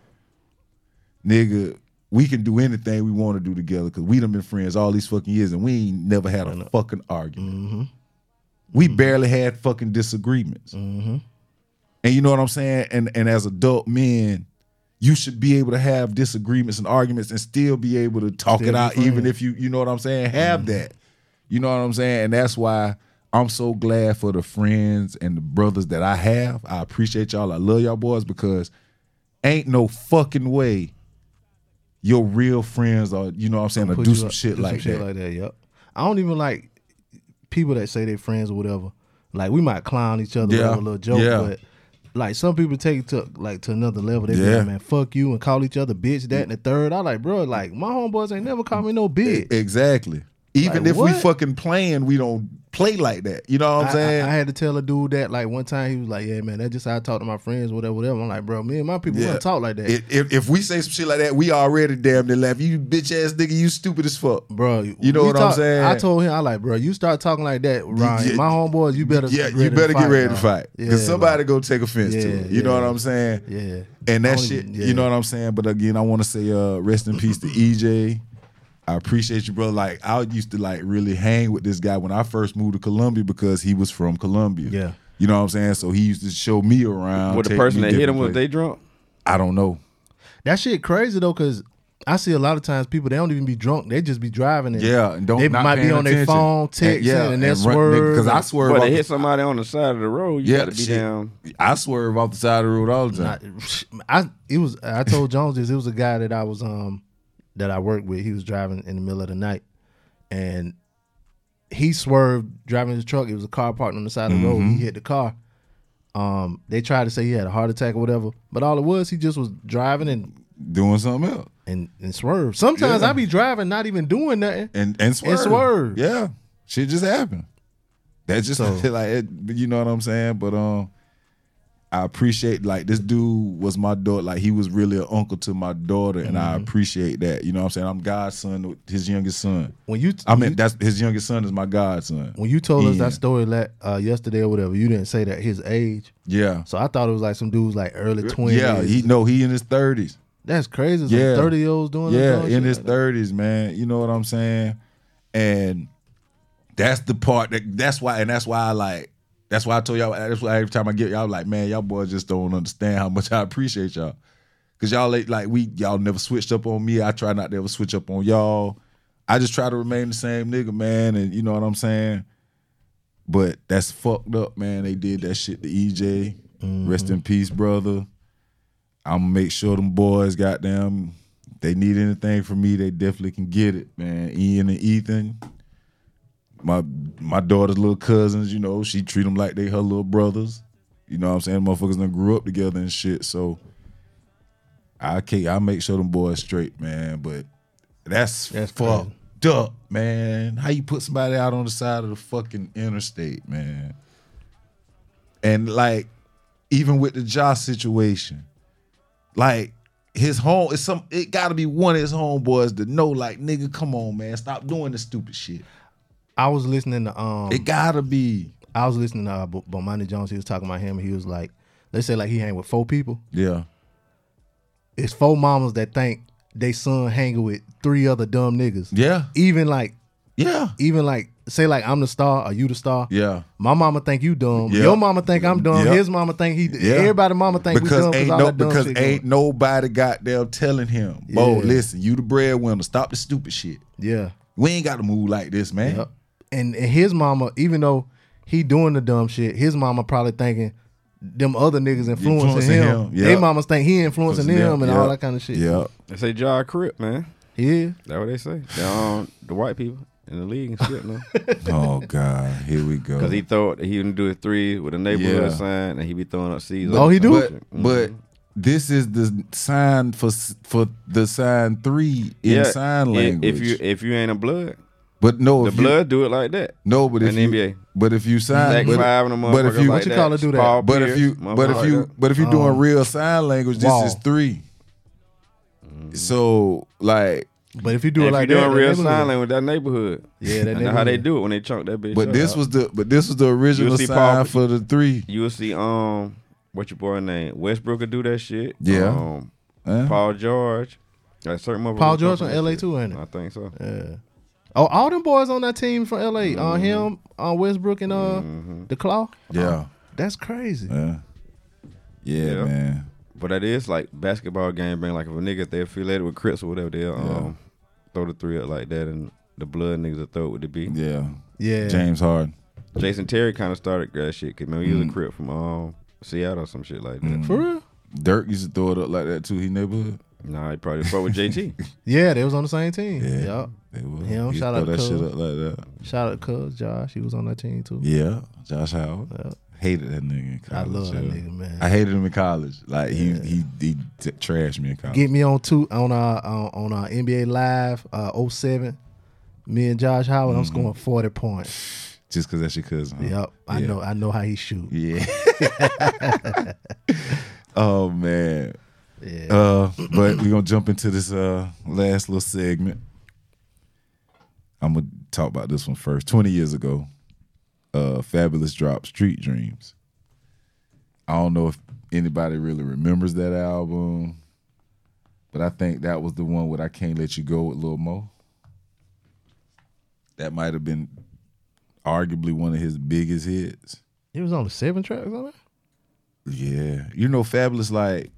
nigga, we can do anything we want to do together because we done been friends all these fucking years and we ain't never had a fucking argument. Mm-hmm. We mm-hmm. barely had fucking disagreements. Mm-hmm. And you know what I'm saying? And and as adult men, you should be able to have disagreements and arguments and still be able to talk still it out, even if you, you know what I'm saying, have mm-hmm. that. You know what I'm saying? And that's why I'm so glad for the friends and the brothers that I have. I appreciate y'all. I love y'all boys because ain't no fucking way your real friends are, you know what I'm saying, to do some up, shit do like some that. Shit like that, yep. I don't even like people that say they're friends or whatever. Like, we might clown each other, yeah. have a little joke, yeah. but like some people take it to like to another level. They yeah. be like, man, fuck you, and call each other bitch, that, and the third. I like, bro, like my homeboys ain't never called me no bitch. Exactly. Even like, if what? we fucking playing, we don't play like that. You know what I'm I, saying? I, I had to tell a dude that like one time he was like, yeah, man, that's just how I talk to my friends, whatever, whatever. I'm like, bro, me and my people yeah. don't talk like that. If, if we say some shit like that, we already damn near laugh. You bitch ass nigga, you stupid as fuck. Bro, you know what talk, I'm saying? I told him, I like, bro, you start talking like that, Ryan, yeah, my homeboys, you better yeah, get you better get ready to fight. fight. Because yeah, somebody like, go take offense yeah, to it. You yeah, know what I'm saying? Yeah. And that shit, even, yeah. you know what I'm saying? But again, I want to say uh, rest in peace to E J. I appreciate you, bro. Like, I used to like really hang with this guy when I first moved to Columbia because he was from Columbia. Yeah. You know what I'm saying? So he used to show me around. What, the person that hit him, was they drunk? I don't know. That shit crazy though, because I see a lot of times people, they don't even be drunk. They just be driving and yeah, and don't they not might be on their phone texting and, yeah, and they swerve. Because I swerve. But they hit somebody on the side of the road. You yeah, gotta be shit. down. I swerve off the side of the road all the time. Not, I it was. I told Jones this. It was a guy that I was um that I worked with. He was driving in the middle of the night, and he swerved driving his truck. It was a car parked on the side of the mm-hmm. road. He hit the car. Um, they tried to say he had a heart attack or whatever, but all it was, he just was driving and doing something else and and swerve. Sometimes yeah. I be driving, not even doing nothing, and and swerve. And swerve. Yeah, shit just happened. That's just so, like it, you know what I'm saying. But um, I appreciate like this dude was my daughter. Like he was really an uncle to my daughter, and mm-hmm. I appreciate that. You know what I'm saying. I'm godson, his youngest son. When you, I mean, you, that's his youngest son is my godson. When you told Ian. us that story uh, yesterday or whatever, you didn't say that his age. Yeah. So I thought it was like some dudes like early twenties. Yeah, he no, he in his thirties. That's crazy. It's yeah, like thirty year olds doing yeah, that. in his like thirties, man. You know what I'm saying? And that's the part that that's why, and that's why I like. That's why I told y'all. That's why every time I get y'all, like, man, y'all boys just don't understand how much I appreciate y'all. Cause y'all like we y'all never switched up on me. I try not to ever switch up on y'all. I just try to remain the same nigga, man. And you know what I'm saying. But that's fucked up, man. They did that shit to E J. Mm-hmm. Rest in peace, brother. I'm gonna make sure them boys, goddamn, they need anything from me, they definitely can get it, man. Ian and Ethan, my my daughter's little cousins, you know, she treat them like they her little brothers. You know what I'm saying? Motherfuckers done grew up together and shit. So I can't, I make sure them boys straight, man. But that's, That's fucked up, man. How you put somebody out on the side of the fucking interstate, man? And like, even with the Josh situation, like his home, it's some, it gotta be one of his homeboys to know, like, nigga, come on, man, stop doing the stupid shit. I was listening to um. It gotta be. I was listening to uh, B- Bomani Jones. He was talking about him. And he was like, let's say like he hang with four people. Yeah. It's four mamas that think they son hanging with three other dumb niggas. Yeah. Even like, Yeah. even like, say like I'm the star or you the star. Yeah. My mama think you dumb. Yeah. Your mama think I'm dumb. Yeah. His mama think he. Yeah. Everybody mama think Because we dumb ain't all no that dumb because shit ain't going. nobody goddamn telling him, Bo, Yeah. listen, you the breadwinner. Stop the stupid shit. Yeah. We ain't got to move like this, man. Yep. And, and his mama, even though he doing the dumb shit, his mama probably thinking them other niggas influencing, Influencing him. him, yeah. They mamas think he influencing them and Yeah. all that kind of shit. Yeah. They say Ja Crip, man. Yeah. That's what they say. They um, the white people in the league and shit, man. Oh God, here we go. Because he thought that he would do his three with a neighborhood Yeah. sign, and he be throwing up seeds. Oh, he do? But, Mhm. but this is the sign for for the sign three in sign i- language. If you if you ain't a blood, but no, the if you, blood do it like that. no, but if in the you, N B A. but if you sign, Zach but, Five and them but if motherfuckers you, like What you that. call it do that? Paul but if Pierce, you, but if motherfuckers you, like that. but if you doing Um, real sign language, this wall. is three. So like, But if you do And it if like you that, doing that real neighborhood- sign language, that neighborhood. Yeah, that And that's how they neighborhood. do it when they chunk that bitch. but up. this was the, but this was the original see sign Paul- for the three. You will see um what your boy name Westbrook could do that shit. Yeah. Um, Huh? Paul George. Like certain motherfuckers Paul come George from from that L A shit. too, ain't it? I think so. Yeah. Oh, all them boys on that team from L A. On him, on Westbrook and uh the Claw. Yeah, That's crazy. yeah, yeah, Yeah. man. But that is like basketball game bang. Like if a nigga if they affiliated with Crips or whatever, they'll um, throw the three up like that, and the blood niggas will throw it with the B. Yeah, Yeah. James Harden. Jason Terry kind of started that shit. Cause man, he was Mm. a Crip from um Seattle or some shit like that. For real? Dirk used to throw it up like that too. He neighborhood. Nah, he probably fought with J T. Yeah, they was on the same team. Yeah. Yup. They would. Him, He used to shout throw out that to shit Cuz. up like that. Shout out to Cuz Josh. He was on that team too. Yeah, Josh Howard. Yeah. Hated that nigga in I college. love that yo. nigga, man. I hated him in college. Like he he he t- trashed me in college. Get me on two on our on, on our N B A Live uh oh seven. Me and Josh Howard, I'm scoring forty points. Just because that's your cousin. Huh? Yep. I Mm-hmm. Yeah. know I know how he shoot. Yeah. Oh man. Yeah. Uh, but we're gonna jump into this uh last little segment. I'm gonna talk about this one first. Twenty years ago, uh, Fabulous dropped Street Dreams. I don't know if anybody really remembers that album, but I think that was the one with I Can't Let You Go with Lil Mo. That might have been arguably one of his biggest hits. He was on the seven tracks on it? Yeah. You know, Fabulous, like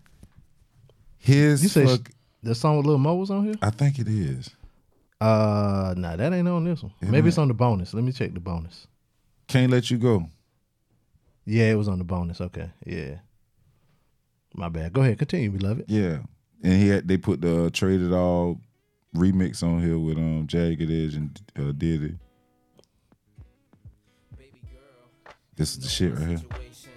his You say fuck- the song with Lil Mo was on here? I think it is. Uh nah, that ain't on this one. It Maybe might. it's on the bonus. Let me check the bonus. Can't Let You Go. Yeah, it was on the bonus. Okay. Yeah. My bad. Go ahead. Continue, beloved. Yeah, and he had, they put the Trade It All remix on here with um Jagged Edge and uh, Diddy. This is the shit right here.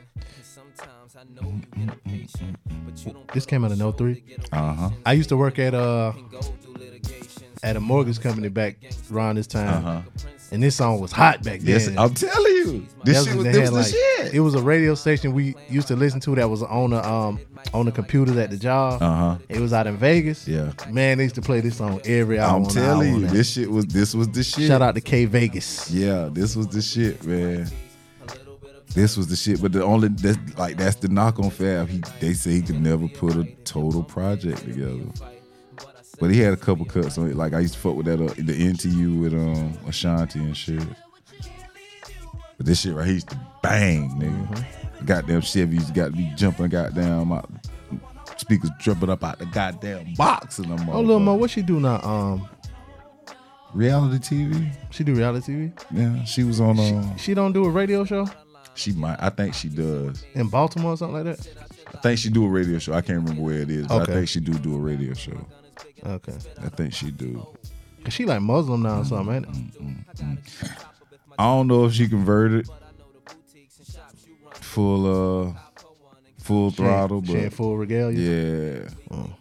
This came out in oh three. Uh huh. I used to work at uh at a mortgage company back around this time. Uh-huh. And this song was hot back then. Yes, I'm telling you, this That shit was, they this had, was the like- shit. It was a radio station we used to listen to that was on the um on the computers at the job. Uh huh. It was out in Vegas. Yeah. Man, they used to play this song every hour. I'm on the telling hour you, on this shit was this was the shit. Shout out to K Vegas. Yeah, this was the shit, man. This was the shit, but the only that's like that's the knock on Fab. He they say he could never put a total project together. But he had a couple cuts on it. Like I used to fuck with that uh, the N T U with um Ashanti and shit. But this shit right here used to bang, nigga. Mm-hmm. Goddamn Chevys got to be jumping goddamn out, speakers jumping up out the goddamn box in them. Oh, Lil Mo, what she do now? Um, Reality T V. she do reality T V. Yeah, she was on. Um, She don't do a radio show she might. I think she does. in Baltimore or something like that. I think she do a radio show. I can't remember where it is, but Okay. I think she do do a radio show. Okay. I think she do. Cause she like Muslim now or something, ain't it? I don't know if she converted full uh full throttle, She ain't but full regalia. yeah. Oh.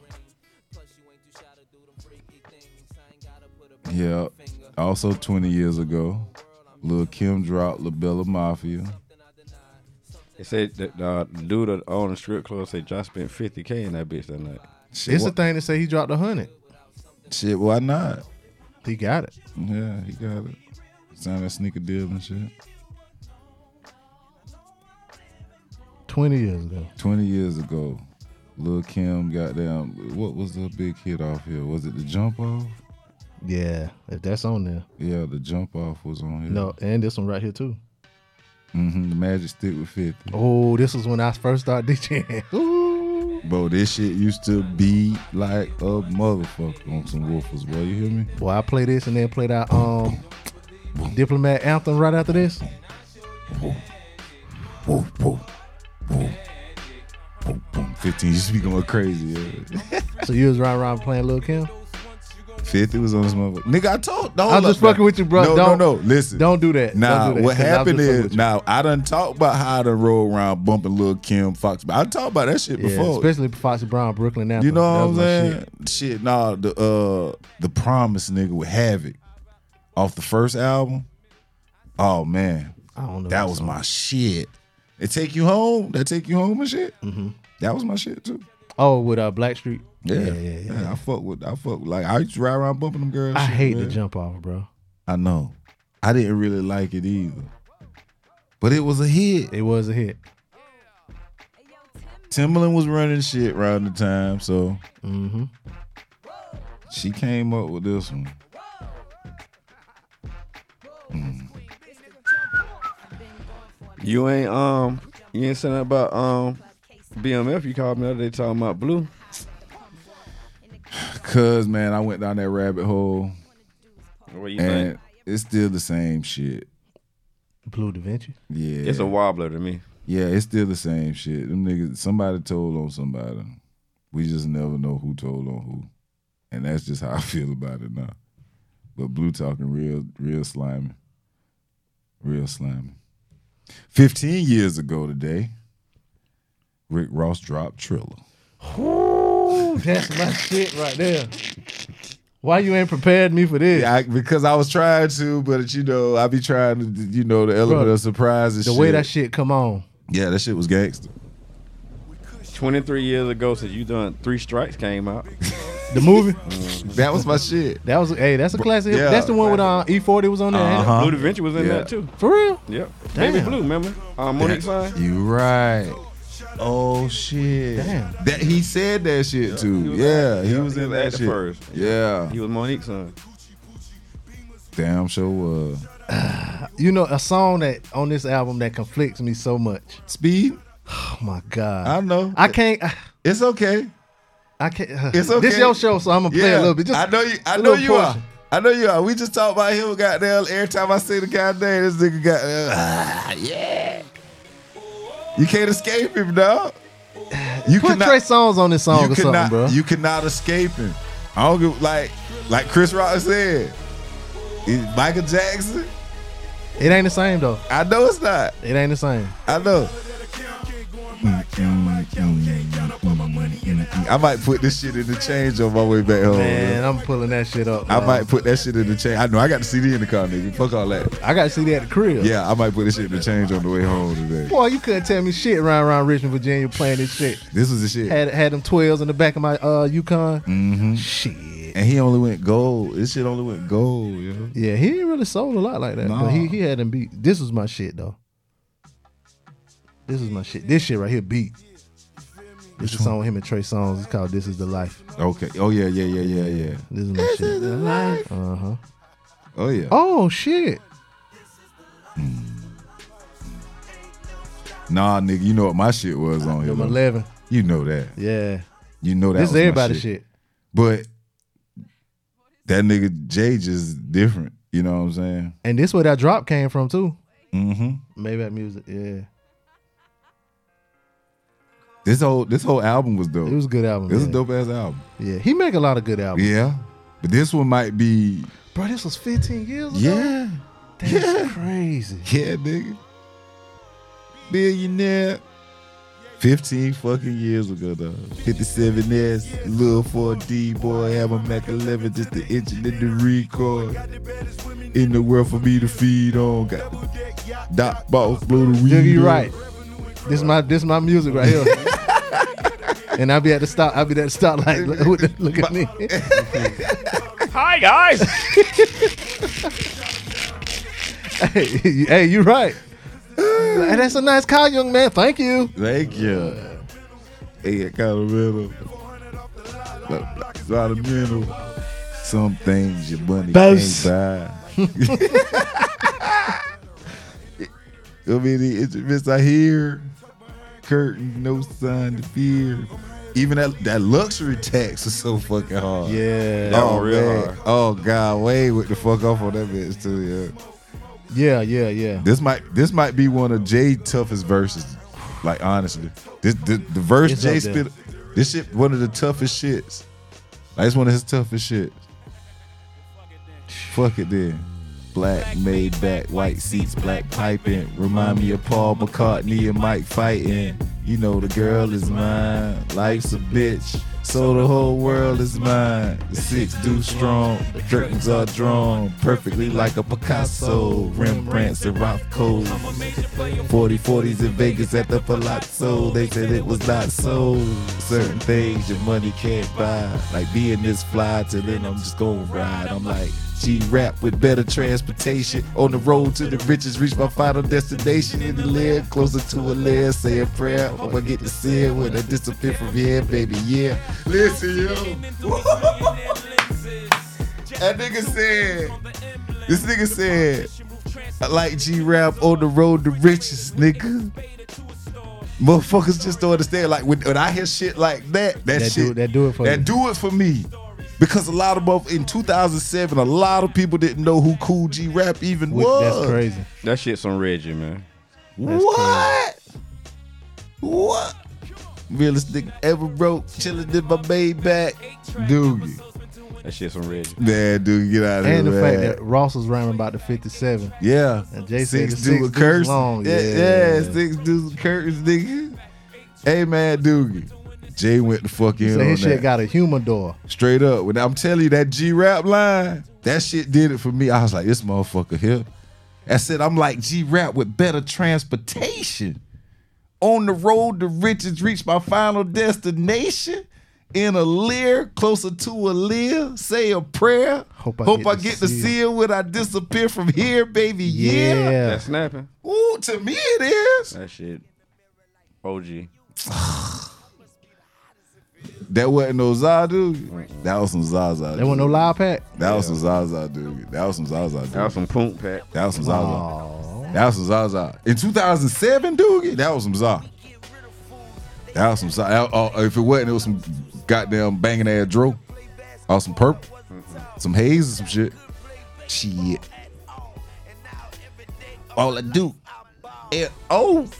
Yeah. Also twenty years ago, Lil Kim dropped La Bella Mafia. They said that uh, the dude that owned the strip club said Josh spent fifty K in that bitch that night. Shit, It's wha- the thing to say he dropped a hundred. shit, why not? He got it. Yeah, he got it. Signed that sneaker deal and shit. Twenty years ago. twenty years ago, Lil Kim got down. What was the big hit off here? Was it the Jump Off? Yeah, if that's on there. Yeah, the Jump Off was on here. No, and this one right here too. Mm-hmm, the Magic Stick with fifty. Oh, this was when I first started DJing. Ooh. Bro, this shit used to be like a motherfucker on some woofers, boy. You hear me? Boy, I play this and then play that um Diplomat anthem right after this. Woo, woo, woo, woo. Boom, boom. fifteen used to be going crazy. Yeah. So you was riding around playing Lil Kim? fifty was on this motherfucker. Nigga, I told. Don't I'm look, just fucking man. with you, bro. No, Don't- no, no. Listen. Don't do that. Now, Don't do that, what 'cause I'm happened just fucking is, with you. now, I done talked about how I done roll around bumping Lil Kim, Fox. I talked about that shit Yeah, before. especially Foxy Brown, Brooklyn anthem. You know That what I'm was my saying? shit. Shit, nah, the uh the Promise nigga with Havoc off the first album. Oh man, I don't know. that was song. my shit. They take you home. They take you home and shit. Mm-hmm. That was my shit too. Oh, with uh, Blackstreet. Yeah, yeah, yeah. yeah. I fuck with. I fuck with, like I used to ride around bumping them girls. I shit, hate man. the jump off, bro. I know. I didn't really like it either, but it was a hit. It was a hit. Timbaland was running shit around the time, so Mm-hmm. she came up with this one. You ain't um you ain't saying nothing about um B M F. You called me the other day talking about Blue. Cause man, I went down that rabbit hole, What you and think? it's still the same shit. Blue Da Vinci. Yeah, It's a wobbler to me. yeah, it's still the same shit. Them niggas, somebody told on somebody. We just never know who told on who, and that's just how I feel about it now. But Blue talking real, real slimy, real slimy. Fifteen years ago today, Rick Ross dropped Triller. Ooh, that's my shit right there. Why you ain't prepared me for this? Yeah, I, because I was trying to, but you know, I be trying to, you know, the element Bro, of surprise and the shit. way that shit come on. Yeah, that shit was gangster. twenty-three years ago since you done Three Strikes came out. The movie. That was my shit. That was hey, that's a classic. Yeah. That's the one with uh, E forty was on there. ain't it? Uh-huh. Blue Da Vinci was in Yeah. that too. For real? Yep. Damn. Baby Blue, remember? Um, Monique sign. You right. Oh shit. Damn. That he said that shit too. He was Yeah, at- he yeah, was he in was that at the shit. first. Yeah. He was Monique son. Damn sure was. You know, a song that on this album that conflicts me so much. Speed? Oh my god. I know. I can't. I, It's okay. I can't. It's okay. This your show, so I'm gonna play a little bit. Just I know you. I a know little you are. portion. I know you are. We just talked about him. Goddamn. Every time I say the goddamn, this nigga got. Ah, yeah. You can't escape him, dog. You Put Trey Songz on this song you or something, cannot, bro. You cannot escape him. I don't give like like Chris Rock said. It's Michael Jackson. It ain't the same though. I know it's not. It ain't the same. I know. I might put this shit in the change on my way back home. Man, I'm pulling that shit up. I man. might put that shit in the change. I know I got the C D in the car, nigga. Fuck all that. I got to see that at the crib. Yeah, I might put this shit in the change on the way home today. Boy, you couldn't tell me shit around around Richmond, Virginia playing this shit. This was the shit. Had had them twelves in the back of my uh Yukon. Mm-hmm. Shit. And he only went gold. This shit only went gold, you know? Yeah, he ain't really sold a lot like that. Nah. But he he had them beat. This was my shit though. This is my shit. This shit right here beat. This is a song with him and Trey Songz. It's called This Is the Life. Okay. Oh yeah, yeah, yeah, yeah, yeah. This is my shit. Uh huh. Oh yeah. Oh shit. Nah, nigga, you know what my shit was on here. Number though. eleven. You know that. Yeah. You know that This is was my everybody's shit. shit. But that nigga Jay just different. You know what I'm saying? And this where that drop came from too. Mm-hmm. Maybach Music. Yeah. This whole this whole album was dope. It was a good album. It was a man. dope ass album. Yeah, he make a lot of good albums. Yeah, but this one might be. Bro, this was fifteen years ago. Yeah, That's yeah, crazy. yeah, nigga. Billionaire. Fifteen fucking years ago, though. fifty-seven S, little four D boy, have a Mac eleven, just the engine in the record. In the world for me to feed on. Got the Doc Boss blow the weed. Yeah, you on. right. This my this my music right here. And I'll be at the stop. I'll be at the stop like look, look at me. Hi guys. hey, hey, you right. Hey, that's a nice car, young man. Thank you. Thank you. Hey, Colorado. Sacramento. Some things your money Boss. can't buy. I mean, the instruments I hear, curtain, no sign to fear. Even that that luxury tax is so fucking hard. Yeah. That Oh, one real man. hard. Oh God, Wade with the fuck off on that bitch too. Yeah. Yeah, yeah, yeah. This might this might be one of Jay's toughest verses. Like honestly, this the, the verse It's Jay up there. spit. This shit one of the toughest shits. Like it's one of his toughest shits. Fuck it then. Black made back, white seats, black piping. Remind me of Paul McCartney and Mike fighting. You know the girl is mine. Life's a bitch, so the whole world is mine. The six do strong, the curtains are drawn perfectly like a Picasso. Rembrandt's and Rothko. forty forties in Vegas at the Palazzo. They said it was not so. Certain things your money can't buy, like being this fly till then I'm just gonna ride. I'm like G-Rap with better transportation. On the road to the riches, reach my final destination. In the lair, closer to a lair, say a prayer. Hope I get to see it when I disappear from here, baby, yeah. Listen, yo. That nigga said, this nigga said, I like G-Rap on the road to riches, nigga. Motherfuckers just don't understand. Like when, when I hear shit like that, that, That shit, do- that do it for that you. do it for me. Because a lot of both in two thousand seven, a lot of people didn't know who Cool G Rap even Which- was. That's crazy. That shit's on Reggie, man. What? What? Realest nigga ever wrote, chillin' in my Maybach. Doogie. That shit's on Reggie. Man, Doogie, get out of here, And the man. fact that Ross was rhyming about the fifty-seven. Yeah. And Jay said six the dudes six with curse. dudes long. Yeah, Yeah. yeah, six dudes with curtains, nigga. Hey, man, Doogie. Jay went the fuck in So on his shit that. got a humidor. Straight up. When I'm telling you that G-Rap line, that shit did it for me. I was like, this motherfucker here. I said, I'm like G-Rap with better transportation. On the road to riches, reach my final destination. In a leer, closer to a leer, say a prayer. Hope I Hope get I to get to see see it when I disappear from here, baby. Yeah. Yeah. That snapping. Ooh, to me it is. That shit. O G. That wasn't no Zadu. That was some Zaza. There wasn't no live pack. That was some Zaza, dude. That was some Zaza, dude. That was some Poont pack. That was some Zaza. Aw. That was some Zaza. In two thousand seven, dude, that was some Zaza. That was some Zaza. Uh, if it wasn't, it was some goddamn banging ass dro. Or some purple. Some haze or some shit. Shit. All I do. And, oh.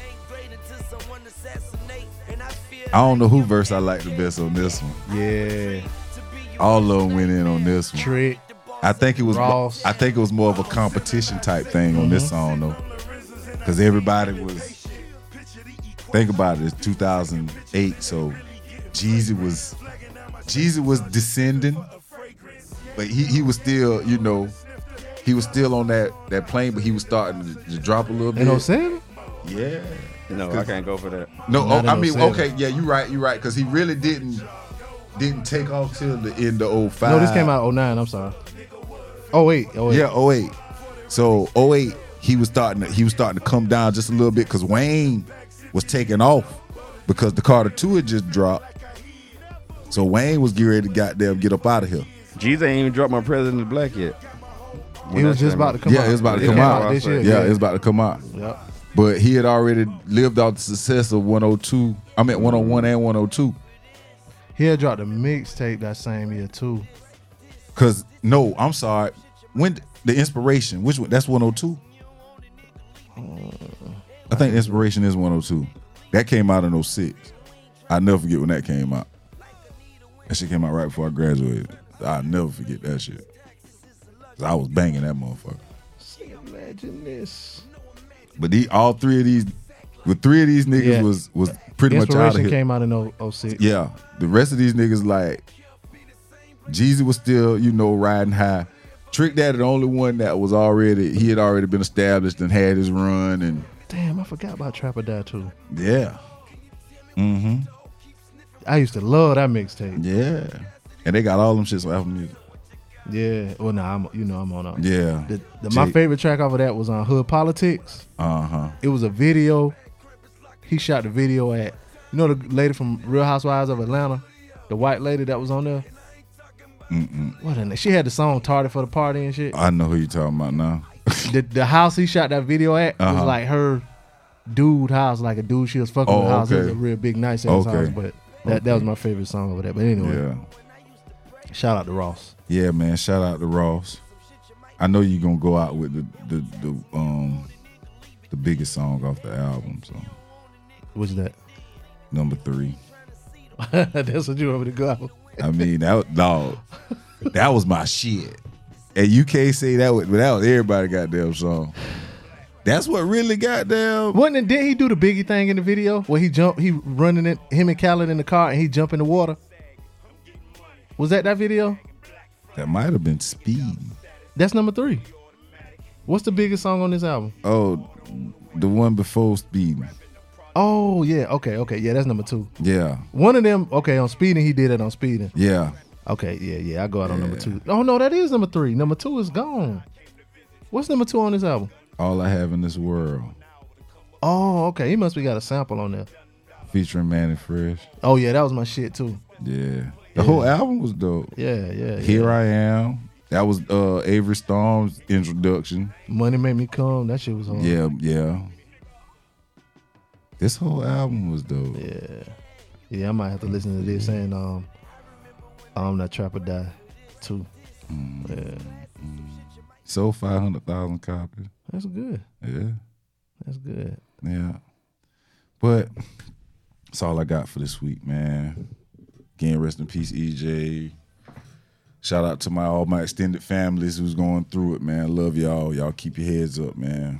I don't know who verse I like the best on this one. Yeah. All of them went in on this one. Trick. I think it was. Ross. I think it was more of a competition type thing on this song though, because everybody was. Think about it. It's two thousand eight, so Jeezy was. Jeezy was descending, but he he was still, you know, he was still on that that plane, but he was starting to, to drop a little bit. Ain't no seven? Yeah. No, I can't go for that. No, Not oh, I in mean, oh seven. okay, yeah, you're right, you're right, because he really didn't didn't take off till the end of oh five. No, this came out oh nine. I'm sorry. Oh eight. Oh eight. Yeah, oh eight. So oh eight, he was starting to he was starting to come down just a little bit because Wayne was taking off because the Carter two had just dropped. So Wayne was getting ready to goddamn get up out of here. Jeezy ain't even dropped My President is Black yet. It was just about to come yeah, out. it was about to It come came out. out this year. Yeah, it was about to come out. Yep. But he had already lived out the success of one oh two. I mean one oh one and one oh two. He had dropped a mixtape that same year too. Cause no, I'm sorry. When the Inspiration, which one? That's one oh two. I think Inspiration is one oh two. That came out in oh six. I never forget when that came out. That shit came out right before I graduated. I'll never forget that shit. 'Cause I was banging that motherfucker. Imagine this. But the, all three of these, with three of these niggas Yeah. was was pretty much out of Inspiration here. came out in oh- oh six. Yeah, the rest of these niggas like Jeezy was still, you know, riding high. Trick Daddy, the only one that was already, he had already been established and had his run, and Damn, I forgot about Trap or Die too. yeah, mm-hmm, I used to love that mixtape. yeah, and they got all them shits on Apple Music. Yeah. Well, nah, I'm you know I'm on. Uh, Yeah, The, the, my Jake- favorite track off of that was on Hood Politics. uh huh, It was a video. He shot the video at, you know, the lady from Real Housewives of Atlanta, the white lady that was on there. Mm-mm. What in She had the song "Tardy for the Party" and shit. I know who you talking about now. the the house he shot that video at was Uh-huh. like her dude house, like a dude she was fucking Oh, with house. It was okay. a real big nice ass Okay. house, but that, that was my favorite song over there. But anyway, Yeah, shout out to Ross. yeah, man. Shout out to Ross. I know you gonna go out with the the, the um the biggest song off the album. So What's that? number three. That's what you want me to go out. I mean, that was, dog, that was my shit. And you can't say that was, that was everybody goddamn song. That's what really goddamn. Wasn't it? Did he do the Biggie thing in the video where he jumped? He running it, him and Khaled in the car, and he jump in the water. Was that that video? That might have been Speed. That's number three. What's the biggest song on this album? Oh, the one before Speed. Oh yeah, okay, okay, yeah, that's number two. Yeah, One of them, okay, on Speeding, he did it on Speeding. yeah. Okay, yeah, yeah, I go out on number Yeah. two. Oh no, that is number three. Number two is gone. What's number two on this album? All I Have in This World, Oh, okay, he must be got a sample on there. featuring Manny Fresh. Oh yeah, that was my shit too. Yeah, the whole album was dope. Yeah, yeah. Here yeah. I Am. That was uh, Avery Storm's introduction. Money Made Me Come. That shit was hard. Yeah, yeah. This whole album was dope. Yeah. Yeah, I might have to listen to this and um I'm Not Trap or Die too. Yeah. Sold five hundred thousand copies. That's good. Yeah, That's good. yeah. But that's all I got for this week, man. Again, rest in peace, E J. Shout out to my all my extended families who's going through it, man. Love y'all. Y'all keep your heads up, man.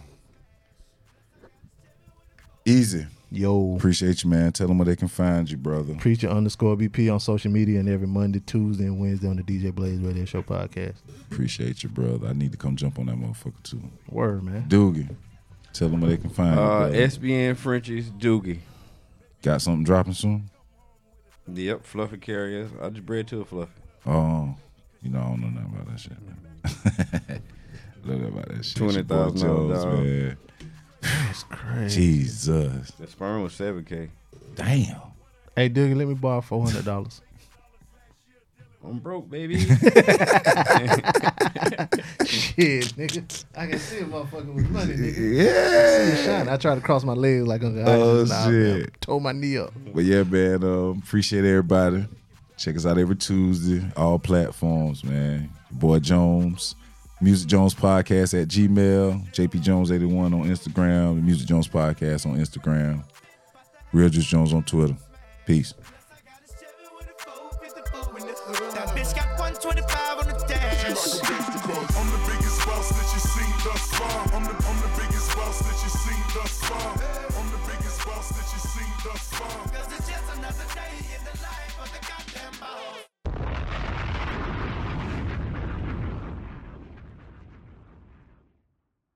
Easy. Yo. Appreciate you, man. Tell them where they can find you, brother. Preacher underscore B P on social media and every Monday, Tuesday, and Wednesday on the D J Blaze Radio Show podcast. Appreciate you, brother. I need to come jump on that motherfucker too. Word, man. Doogie. Tell them where they can find you, Uh, brother. S B N Frenchies Doogie. Got something dropping soon? Yep, Fluffy Carriers. I just bred to a Fluffy. Oh, you know, I don't know nothing about that shit, man. I don't know about that shit. twenty thousand dollars, dog. man. That's crazy. Jesus. The sperm was seven K. Damn. Hey, Dougie, let me borrow four hundred dollars. I'm broke, baby. Shit, nigga. I can see a motherfucker with money, nigga. Yeah. Shine. I tried to cross my legs like Uncle Oh, Nah, shit. man. Tore my knee up. But yeah, man, um, appreciate everybody. Check us out every Tuesday, all platforms, man. Your boy Jones, Music Jones Podcast at Gmail, J P Jones eighty-one on Instagram, the Music Jones Podcast on Instagram, Real Juice Jones on Twitter. Peace. That bitch got one twenty-five on the dash. I'm the biggest boss that you seen thus far. I'm the, I'm the biggest boss that you seen thus